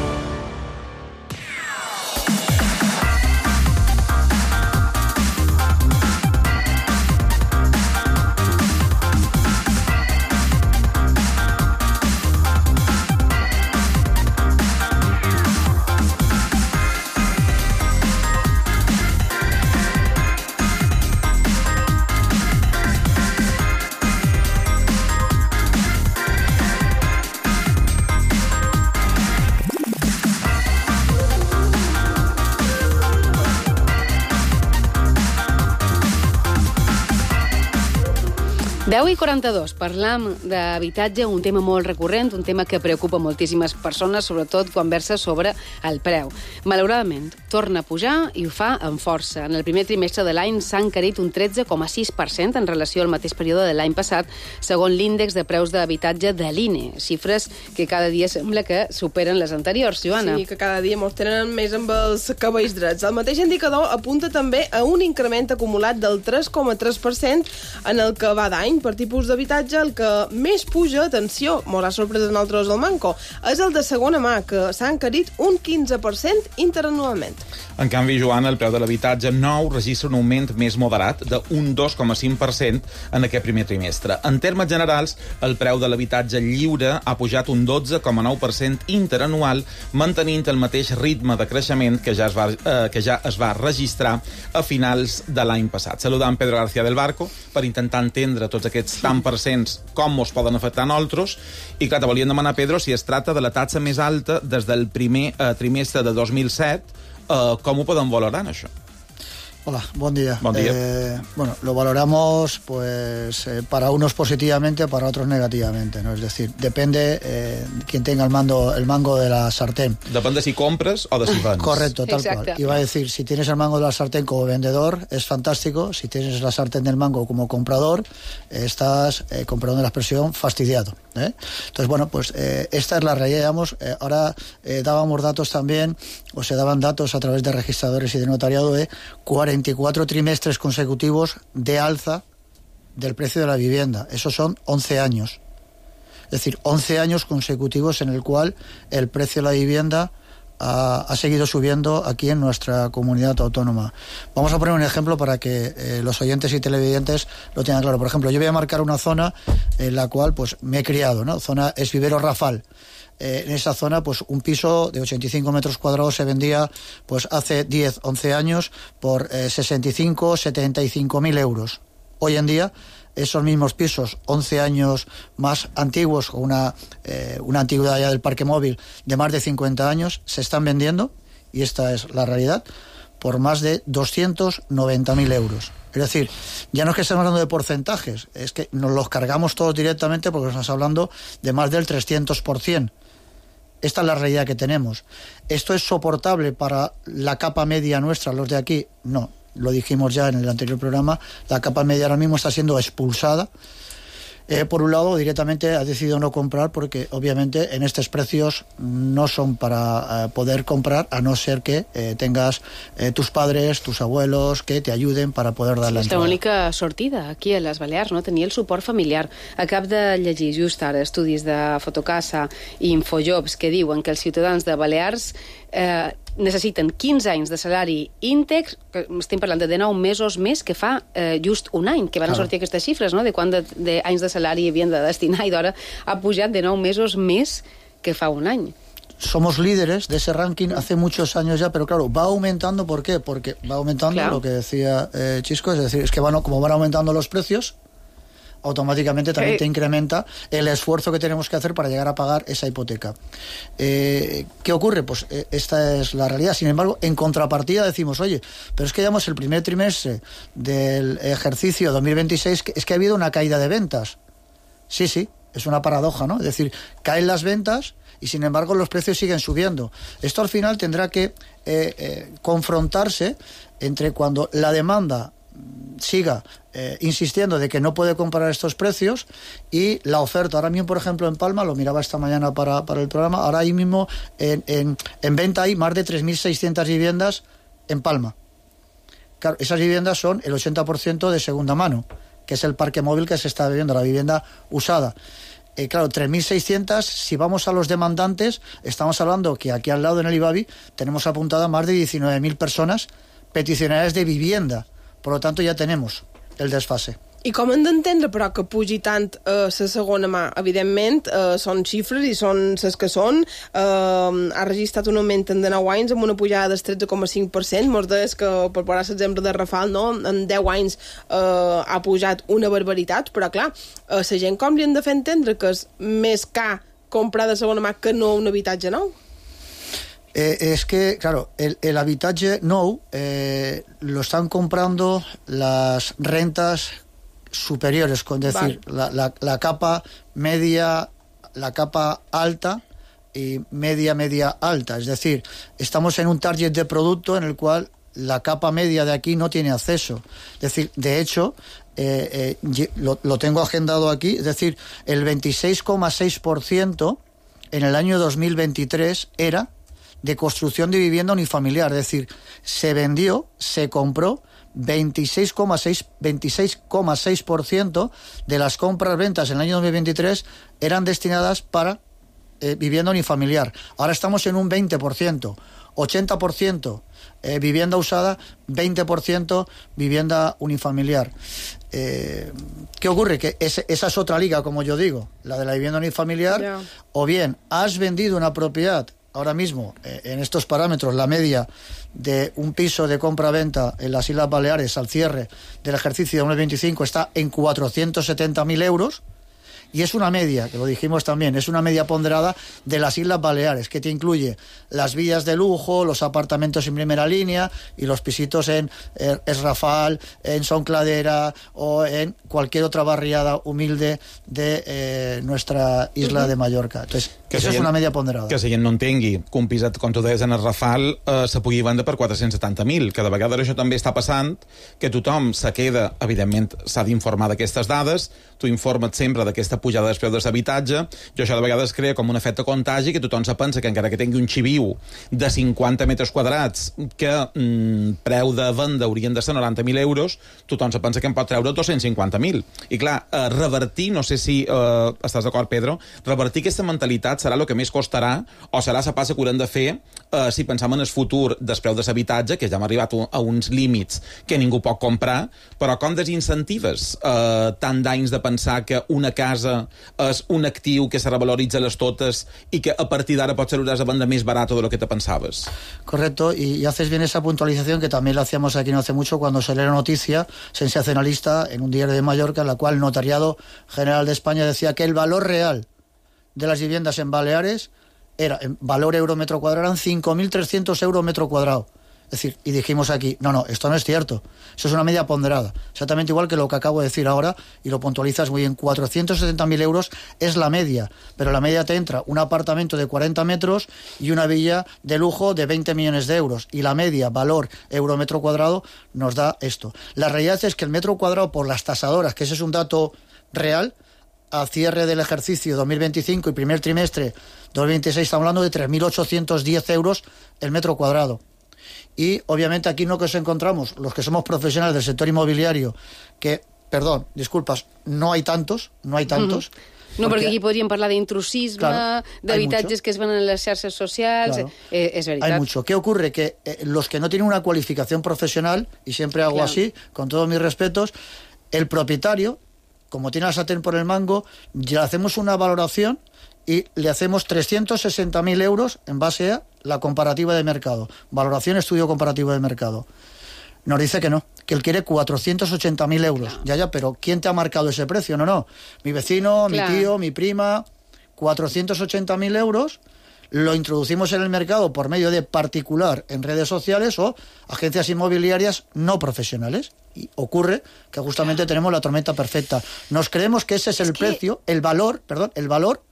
deu i quaranta-dos, parlam d'habitatge, un tema molt recurrent, un tema que preocupa moltíssimes persones, sobretot quan versa sobre el preu. Malauradament, torna a pujar i ho fa amb força. En el primer trimestre de l'any s'ha encarit un tretze coma sis per cent en relació al mateix període de l'any passat, segons l'índex de preus d'habitatge de l'I N E, xifres que cada dia sembla que superen les anteriors, Joana. Sí, que cada dia mos tenen més amb els cabells drets. El mateix indicador apunta també a un increment acumulat del tres coma tres per cent en el que va d'any. Per tipus d'habitatge, el que més puja, atenció, mos ha sorprès a nosaltres el manco, és el de segona mà, que s'ha encarit un quinze per cent interanualment. En canvi, Joana, el preu de l'habitatge nou registra un augment més moderat d'un dos coma cinc per cent en aquest primer trimestre. En termes generals, el preu de l'habitatge lliure ha pujat un dotze coma nou per cent interanual, mantenint el mateix ritme de creixement que ja es va, eh, que ja es va registrar a finals de l'any passat. Saludant Pedro García del Barco per intentar entendre tots aquests tant per cents com mos poden afectar a nosaltres. I clar, te volíem demanar, Pedro, si es tracta de la taxa més alta des del primer eh, trimestre de dos mil set, eh, com ho podem valorar, això? Hola, buen día. Buen día. Eh, bueno, lo valoramos pues eh, para unos positivamente, para otros negativamente, ¿no? Es decir, depende eh, quien tenga el mando, el mango de la sartén. Depende si compras o de si vendes. Correcto, tal Exacto. cual. Iba a decir, si tienes el mango de la sartén como vendedor, es fantástico. Si tienes la sartén del mango como comprador, eh, estás, eh, con perdón de la expresión, fastidiado, ¿eh? Entonces, bueno, pues eh, esta es la realidad, digamos. Eh, ahora eh, dábamos datos también, o se daban datos a través de registradores y de notariado de cuarenta y cuatro trimestres consecutivos de alza del precio de la vivienda. Eso son once años. Es decir, once años consecutivos en el cual el precio de la vivienda ha, ha seguido subiendo aquí en nuestra comunidad autónoma. Vamos a poner un ejemplo para que eh, los oyentes y televidentes lo tengan claro. Por ejemplo, yo voy a marcar una zona en la cual pues me he criado, ¿no? Zona es Vivero Rafal. Eh, en esa zona, pues un piso de ochenta y cinco metros cuadrados se vendía pues hace diez, once años por eh, sesenta y cinco, setenta y cinco mil euros. Hoy en día, esos mismos pisos, once años más antiguos, con una, eh, una antigüedad ya del parque móvil de más de cincuenta años, se están vendiendo, y esta es la realidad, por más de doscientos noventa mil euros. Es decir, ya no es que estemos hablando de porcentajes, es que nos los cargamos todos directamente porque estamos hablando de más del trescientos por ciento. Esta es la realidad que tenemos. ¿Esto es soportable para la capa media nuestra, los de aquí? No, lo dijimos ya en el anterior programa, la capa media ahora mismo está siendo expulsada. Eh, por un lado, directamente ha decidido no comprar porque obviamente en estos precios no son para eh, poder comprar, a no ser que eh, tengas eh, tus padres, tus abuelos, que te ayuden para poder dar la entrada. És l'única sortida aquí a les Balears, no? Tenir el suport familiar. Acab de llegir just ara estudis de Fotocasa i Infojobs que diuen que els ciutadans de Balears eh, necessiten quinze anys de salari íntex, que estem parlant de dinou mesos més que fa eh, just un any, que van claro. sortir aquestes xifres, no? De quant de, de anys de salari havien de destinar, i d'ara ha pujat de nou mesos més que fa un any. Somos líderes de ese ranking hace muchos años ya, pero claro, va aumentando. ¿Por qué? Porque va aumentando claro. lo que decía eh, Chisco, es decir, es que van, como van aumentando los precios, automáticamente también te incrementa el esfuerzo que tenemos que hacer para llegar a pagar esa hipoteca. Eh, ¿Qué ocurre? Pues eh, esta es la realidad. Sin embargo, en contrapartida decimos, oye, pero es que llevamos el primer trimestre del ejercicio dos mil veintiséis, que es que ha habido una caída de ventas. Sí, sí, es una paradoja, ¿no? Es decir, caen las ventas y sin embargo los precios siguen subiendo. Esto al final tendrá que eh, eh, confrontarse entre cuando la demanda siga eh, insistiendo de que no puede comprar estos precios y la oferta. Ahora mismo, por ejemplo, en Palma, lo miraba esta mañana para, para el programa, ahora ahí mismo en, en, en venta hay más de tres mil seiscientas viviendas en Palma. Claro, esas viviendas son el ochenta por ciento de segunda mano, que es el parque móvil que se está viviendo, la vivienda usada. Eh, claro, tres mil seiscientas, si vamos a los demandantes, estamos hablando que aquí al lado en el Ibavi tenemos apuntada más de diecinueve mil personas peticionarias de vivienda. Per tant, ja tenem el desfase. I com hem d'entendre, però, que pugi tant eh, la segona mà? Evidentment, eh, són xifres i són les que són. Eh, ha registrat un augment en dinou anys amb una pujada del tretze coma cinc per cent. Mos deies que, per posar l'exemple de Rafal, no? En deu anys eh, ha pujat una barbaritat, però, clar, eh, la gent com li hem de fer entendre que és més car comprar de segona mà que no un habitatge nou? Eh, es que, claro, el, el habitaje nou eh, lo están comprando las rentas superiores, con decir, vale. la, la, la capa media, la capa alta y media, media alta. Es decir, estamos en un target de producto en el cual la capa media de aquí no tiene acceso. Es decir, de hecho, eh, eh, lo, lo tengo agendado aquí, es decir, el veintiséis coma seis por ciento en el año dos mil veintitrés era de construcción de vivienda unifamiliar, es decir, se vendió, se compró veintiséis coma seis por ciento de las compras-ventas en el año dos mil veintitrés eran destinadas para eh, vivienda unifamiliar. Ahora estamos en un veinte por ciento, ochenta por ciento eh, vivienda usada, veinte por ciento vivienda unifamiliar. Eh, ¿Qué ocurre? Que es, esa es otra liga, como yo digo, la de la vivienda unifamiliar, yeah. O bien has vendido una propiedad. Ahora mismo, eh, en estos parámetros, la media de un piso de compra-venta en las Islas Baleares al cierre del ejercicio de dos mil veinticinco está en cuatrocientos setenta mil euros, y es una media, que lo dijimos también, es una media ponderada de las Islas Baleares, que te incluye las villas de lujo, los apartamentos en primera línea y los pisitos en eh, Es Rafal, en Son Cladera o en cualquier otra barriada humilde de eh, nuestra isla uh-huh. de Mallorca. Entonces, que això és una media ponderada. Que si gent no entengui que un piset, com tu deies, en el Rafal eh, se pugui vendre per quatre-cents setanta mil, que de vegades això també està passant, que tothom se queda, evidentment s'ha d'informar d'aquestes dades, tu informa't sempre d'aquesta pujada del preu de l'habitatge, i això de vegades crea com un efecte contagi que tothom se pensa que encara que tingui un xiviu de cinquanta metres quadrats que mm, preu de venda haurien de ser noranta mil euros, tothom se pensa que en pot treure dos-cents cinquanta mil. I clar, eh, revertir, no sé si eh, estàs d'acord, Pedro, revertir aquesta mentalitat serà el que més costarà o serà la passa que haurem de fer eh, si pensam en el futur del preu de l'habitatge, que ja hem arribat a uns límits que ningú pot comprar, però com desincentives eh, tant d'anys de pensar que una casa és un actiu que se revaloritza les totes i que a partir d'ara pot ser a venda més barato de lo que te pensabas. Correcto, y, y haces bien esa puntualización que también la hacíamos aquí no hace mucho cuando salió la noticia sensacionalista en un diario de Mallorca en la cual el Notariado General de España decía que el valor real de las viviendas en Baleares era, en valor euro metro cuadrado, eran cinco mil trescientos euros metro cuadrado. Es decir, y dijimos aquí, no, no, esto no es cierto. Eso es una media ponderada. Exactamente igual que lo que acabo de decir ahora, y lo puntualizas muy bien, cuatrocientos setenta mil euros es la media, pero la media te entra un apartamento de cuarenta metros y una villa de lujo de veinte millones de euros. Y la media, valor euro metro cuadrado, nos da esto. La realidad es que el metro cuadrado por las tasadoras, que ese es un dato real, a cierre del ejercicio dos mil veinticinco y primer trimestre dos mil veintiséis estamos hablando de tres mil ochocientos diez euros el metro cuadrado. Y obviamente aquí no que nos encontramos, los que somos profesionales del sector inmobiliario, que, perdón, disculpas, no hay tantos, no hay tantos. Mm-hmm. No, perquè, perquè aquí podríem parlar d'intrusisme, claro, d'habitatges que es ven en les xarxes socials, claro, eh, es verdad. Hay mucho. ¿Qué ocurre? Que eh, los que no tienen una cualificación profesional, y siempre hago claro. así, con todos mis respetos, el propietario, como tiene la sartén por el mango, le hacemos una valoración y le hacemos trescientos sesenta mil euros en base a la comparativa de mercado. Valoración, estudio comparativo de mercado. Nos dice que no, que él quiere cuatrocientos ochenta mil euros. Claro. Ya, ya, pero ¿quién te ha marcado ese precio? No, no. Mi vecino, claro. mi tío, mi prima, cuatrocientos ochenta mil euros, lo introducimos en el mercado por medio de particular en redes sociales o agencias inmobiliarias no profesionales. Y ocurre que justamente tenemos la tormenta perfecta. Nos creemos que ese es, es el que... precio, el valor, perdón, el valor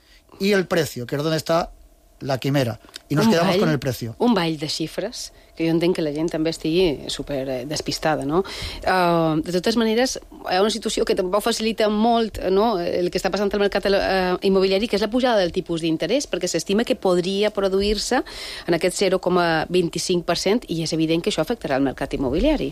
y el precio, que es donde está la quimera. I nos un quedamos ball, con el precio. Un ball de xifres, que jo entenc que la gent també estigui super despistada, no? Uh, de totes maneres, hi ha una situació que tampoc facilita molt, no?, el que està passant al mercat uh, immobiliari, que és la pujada del tipus d'interès, perquè s'estima que podria produir-se en aquest zero coma vint-i-cinc per cent i és evident que això afectarà el mercat immobiliari.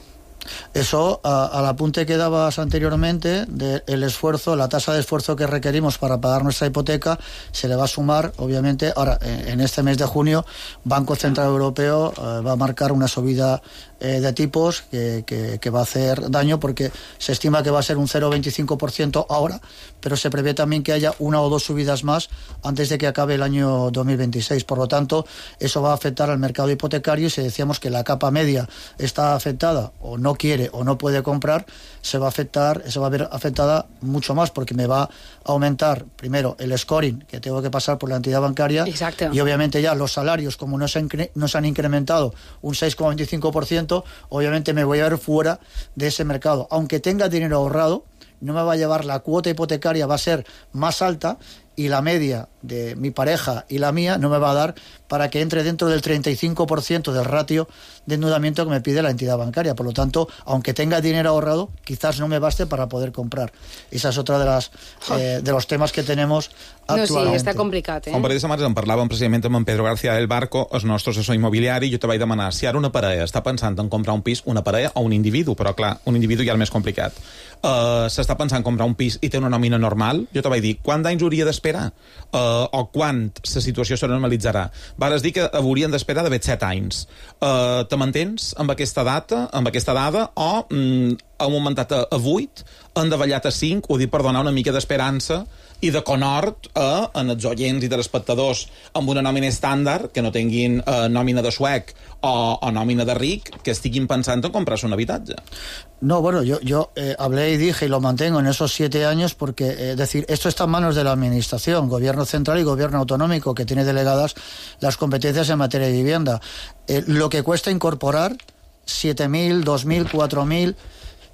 Eso, a, al apunte que dabas anteriormente, del esfuerzo, la tasa de esfuerzo que requerimos para pagar nuestra hipoteca, se le va a sumar, obviamente, ahora, en este mes de junio, Banco Central Europeo eh, va a marcar una subida eh, de tipos que, que, que va a hacer daño, porque se estima que va a ser un cero coma veinticinco por ciento ahora, pero se prevé también que haya una o dos subidas más antes de que acabe el año dos mil veintiséis. Por lo tanto, eso va a afectar al mercado hipotecario, y si decíamos que la capa media está afectada o no quiere o no puede comprar, se va a afectar, se va a ver afectada mucho más, porque me va a aumentar primero el scoring que tengo que pasar por la entidad bancaria. Exacto. Y obviamente ya los salarios, como no se han, no se han incrementado un seis coma veinticinco por ciento, obviamente me voy a ver fuera de ese mercado. Aunque tenga dinero ahorrado, no me va a llevar, la cuota hipotecaria va a ser más alta, y la media de mi pareja y la mía no me va a dar para que entre dentro del treinta y cinco por ciento del ratio de endeudamiento que me pide la entidad bancaria. Por lo tanto, aunque tenga dinero ahorrado, quizás no me baste para poder comprar. Esa és otra de, las, eh, de los temes que tenemos actualment. No, sí, està complicat, eh? Fa un parell de setmanes en parlàvem precisament amb en Pedro García del Barco, el nostre assessor immobiliari, i jo te vaig demanar si ara una parella està pensant en comprar un pis, una parella o un individu, però clar, un individu ja és més complicat. Uh, s'està pensant en comprar un pis i té una nòmina normal, jo te vaig dir, quant d'anys hauria d'esperar? Uh, o quan la situació se normalitzarà? Vares dir que haurien d'esperar d'haver set anys. Uh, te mantens amb aquesta data, amb aquesta dada, o mm, ha augmentat a, a vuit, han davallat a cinc, ho dic per donar una mica d'esperança i de conhort a, a els oients i dels espectadors amb una nòmina estàndard, que no tinguin uh, nòmina de suec o, o nòmina de ric, que estiguin pensant en comprar-se un habitatge. No, bueno, yo, yo eh, hablé y dije y lo mantengo en esos siete años porque, es eh, decir, esto está en manos de la Administración, Gobierno Central y Gobierno Autonómico, que tiene delegadas las competencias en materia de vivienda. Eh, lo que cuesta incorporar siete mil, dos mil, cuatro mil...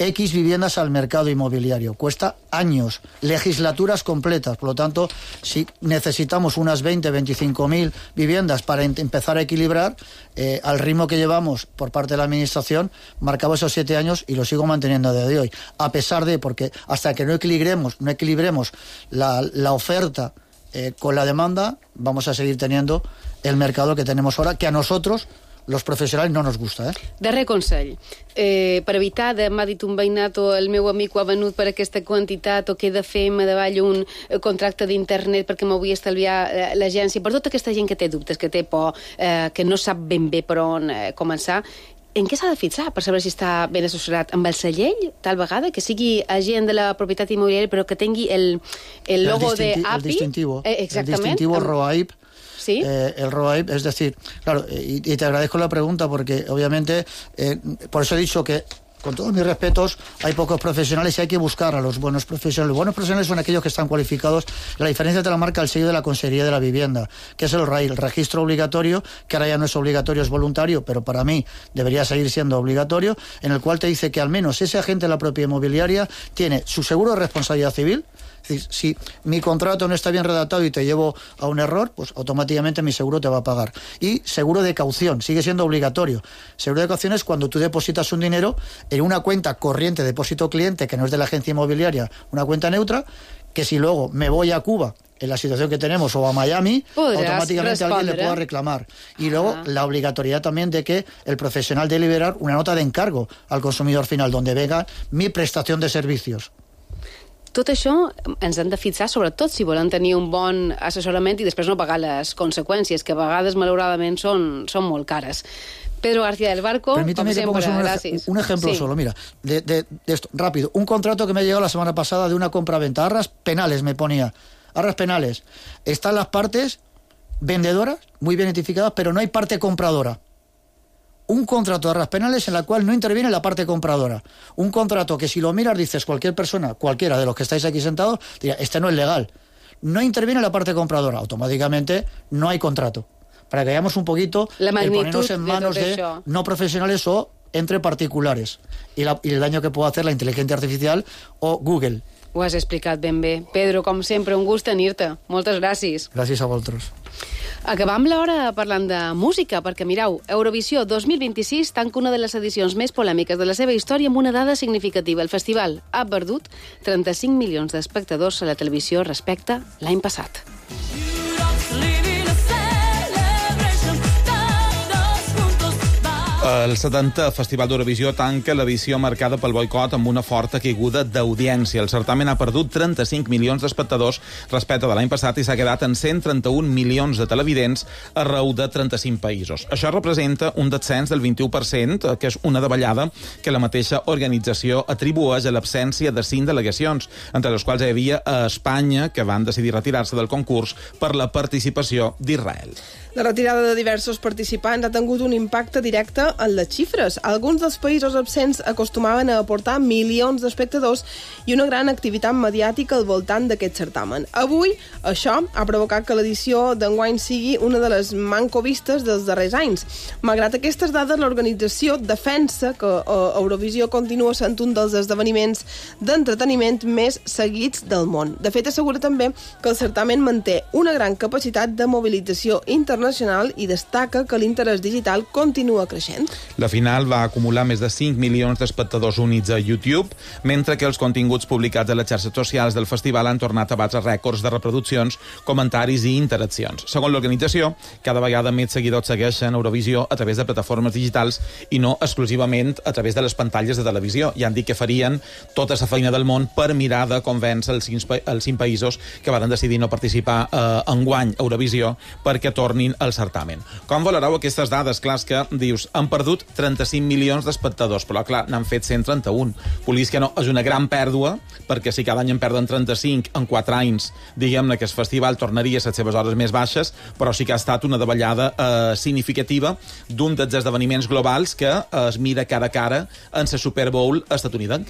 X viviendas al mercado inmobiliario. Cuesta años, legislaturas completas. Por lo tanto, si necesitamos unas veinte, veinticinco mil viviendas para empezar a equilibrar, eh, al ritmo que llevamos por parte de la Administración, marcaba esos siete años y lo sigo manteniendo a día de hoy. A pesar de, porque hasta que no equilibremos, no equilibremos la, la oferta eh, con la demanda, vamos a seguir teniendo el mercado que tenemos ahora, que a nosotros, los professionals, no nos gusta. Eh? Darrer consell. Eh, per evitar, de, m'ha dit un veïnat o el meu amic ho ha venut per aquesta quantitat o que he de fer-me davall un contracte d'internet perquè m'ho vull estalviar eh, l'agència, per tota aquesta gent que té dubtes, que té por, eh, que no sap ben bé per on eh, començar, en què s'ha de fixar per saber si està ben assessorat? Amb el cellell, tal vegada, que sigui agent de la propietat immobiliària però que tingui el, el logo el de distinti- A P I? El distintivo, eh, exactament. el distintivo Amb... ROAIP. ¿Sí? Eh, el ROAIP, es decir, claro, y, y te agradezco la pregunta porque obviamente, eh, por eso he dicho que, con todos mis respetos, hay pocos profesionales y hay que buscar a los buenos profesionales. Los buenos profesionales son aquellos que están cualificados. La diferencia te la marca el sello de la Consejería de la Vivienda, que es el R A I, el registro obligatorio, que ahora ya no es obligatorio, es voluntario, pero para mí debería seguir siendo obligatorio, en el cual te dice que al menos ese agente de la propiedad inmobiliaria tiene su seguro de responsabilidad civil. Es decir, si mi contrato no está bien redactado y te llevo a un error, pues automáticamente mi seguro te va a pagar. Y seguro de caución, sigue siendo obligatorio. Seguro de caución es cuando tú depositas un dinero en una cuenta corriente, depósito cliente, que no es de la agencia inmobiliaria, una cuenta neutra, que si luego me voy a Cuba, en la situación que tenemos, o a Miami, Podrás automáticamente alguien le responder, pueda ¿eh? reclamar. Y luego la obligatoriedad también de que el profesional debe liberar una nota de encargo al consumidor final, donde venga mi prestación de servicios. Tot això ens hem de fixar, sobretot si volem tenir un bon assessorament i després no pagar les conseqüències, que a vegades, malauradament, són, són molt cares. Pedro García del Barco, Permítame como que siempre, pongas un, gracias. un ejemplo Sí. solo, mira, de, de, de esto, rápido. Un contrato que me ha llegado la semana pasada de una compra-venta. Arras penales me ponía. Arras penales. Están las partes vendedoras, muy bien identificadas, pero no hay parte compradora. Un contrato de arras penales en la cual no interviene la parte compradora. Un contrato que si lo miras dices, cualquier persona, cualquiera de los que estáis aquí sentados, dirá, este no es legal. No interviene la parte compradora. Automáticamente no hay contrato. Para que veamos un poquito La el magnitud ponernos en de manos tot de això. no profesionales o entre particulares. Y, la, y el daño que puede hacer la inteligencia artificial o Google. Ho has explicat ben bé. Pedro, com sempre, un gust tenir-te. Moltes gràcies. Gràcies a vosaltres. Acabam l'hora parlant de música, perquè, mireu, Eurovisió dos mil vint-i-sis tanca una de les edicions més polèmiques de la seva història amb una dada significativa. El festival ha perdut trenta-cinc milions d'espectadors a la televisió respecte l'any passat. El setantè Festival d'Eurovisió tanca l'edició marcada pel boicot amb una forta caiguda d'audiència. El certamen ha perdut trenta-cinc milions d'espectadors respecte de l'any passat i s'ha quedat en cent trenta-un milions de televidents arreu de trenta-cinc països. Això representa un descens del vint-i-u per cent, que és una davallada que la mateixa organització atribueix a l'absència de cinc delegacions, entre les quals hi havia a Espanya, que van decidir retirar-se del concurs per la participació d'Israel. La retirada de diversos participants ha tingut un impacte directe en les xifres. Alguns dels països absents acostumaven a aportar milions d'espectadors i una gran activitat mediàtica al voltant d'aquest certamen. Avui, això ha provocat que l'edició d'enguany sigui una de les manco vistes dels darrers anys. Malgrat aquestes dades, l'organització defensa que eh, Eurovisió continua sent un dels esdeveniments d'entreteniment més seguits del món. De fet, assegura també que el certamen manté una gran capacitat de mobilització internacional i destaca que l'interès digital continua creixent. La final va acumular més de cinc milions d'espectadors únics a YouTube, mentre que els continguts publicats a les xarxes socials del festival han tornat a batre rècords de reproduccions, comentaris i interaccions. Segons l'organització, cada vegada més seguidors segueixen Eurovisió a través de plataformes digitals i no exclusivament a través de les pantalles de televisió. I han dit que farien tota la feina del món per mirar de convèncer els cinc, els cinc països que van decidir no participar eh, enguany a Eurovisió perquè tornin al certamen. Com valoreu aquestes dades? Clar, és que dius, han perdut trenta-cinc milions d'espectadors, però clar, n'han fet cent trenta-un. Volies que no, és una gran pèrdua, perquè si cada any en perden trenta-cinc, en quatre anys, diguem-ne que el festival tornaria a les seves hores més baixes, però sí que ha estat una davallada eh, significativa d'un dels esdeveniments globals que es mira cara a cara en la Super Bowl estatunidenca.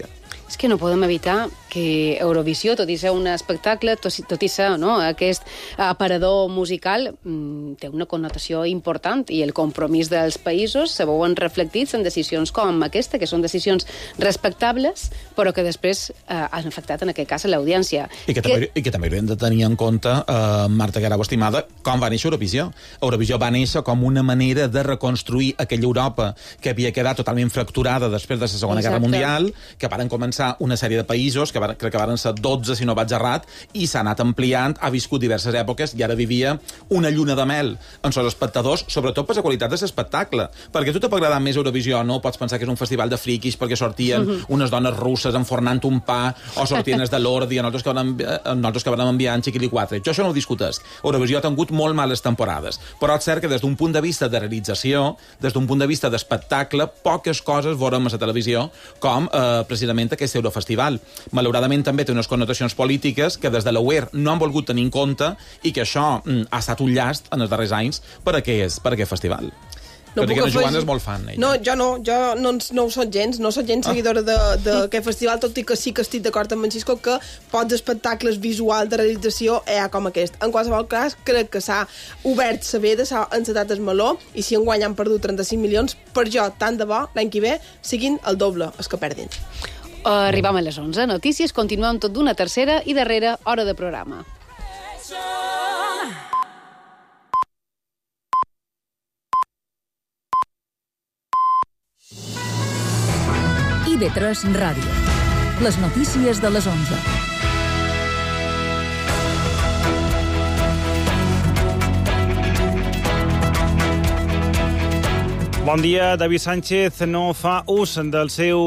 és que no podem evitar que Eurovisió, tot i ser un espectacle, tot, tot i ser no, aquest aparador musical, mmm, té una connotació important i el compromís dels països se veuen reflectits en decisions com aquesta, que són decisions respectables, però que després eh, han afectat, en aquest cas, a l'audiència. I que, que... També, i que també hauríem de tenir en compte, eh, Marta Garau, estimada, com va néixer Eurovisió. Eurovisió va néixer com una manera de reconstruir aquella Europa que havia quedat totalment fracturada després de la Segona Exacte. Guerra Mundial, que varen començar una sèrie de països, que van, crec que varen ser dotze, si no vaig errat, i s'ha anat ampliant, ha viscut diverses èpoques, i ara vivia una lluna de mel en els espectadors, sobretot per la qualitat de l'espectacle. Perquè tu te pot agradar més Eurovisió, no? Pots pensar que és un festival de friquis perquè sortien uh-huh. unes dones russes enfornant un pa, o sortien els de l'Ordi, en altres que van, nosaltres que van enviar en Chiquili quatre. Jo això no ho discutesc. Eurovisió ha tingut molt males temporades, però és cert que des d'un punt de vista de realització, des d'un punt de vista d'espectacle, poques coses veurem a la televisió com eh, precisament aquest Eurofestival. Malauradament també té unes connotacions polítiques que des de la U E R no han volgut tenir en compte i que això mm, ha estat un llast en els darrers anys per a aquest, per a aquest festival. No que la Joana és molt fan, ella. No, jo no, jo no, no ho soc gens, no soc gens ah. seguidora d'aquest festival, tot i que sí que estic d'acord amb en Xisco que pots espectacles visuals de realització hi ha com aquest. En qualsevol cas, crec que s'ha obert la veda, s'ha encetat el meló, i si enguany han perdut trenta-cinc milions, per jo, tant de bo, l'any que ve, siguin el doble els que perdin. Arribam a les onze. Notícies, continuem tot d'una tercera i darrera hora de programa. I V tres Ràdio. Les notícies de les onze. Bon dia. David Sánchez no fa ús del seu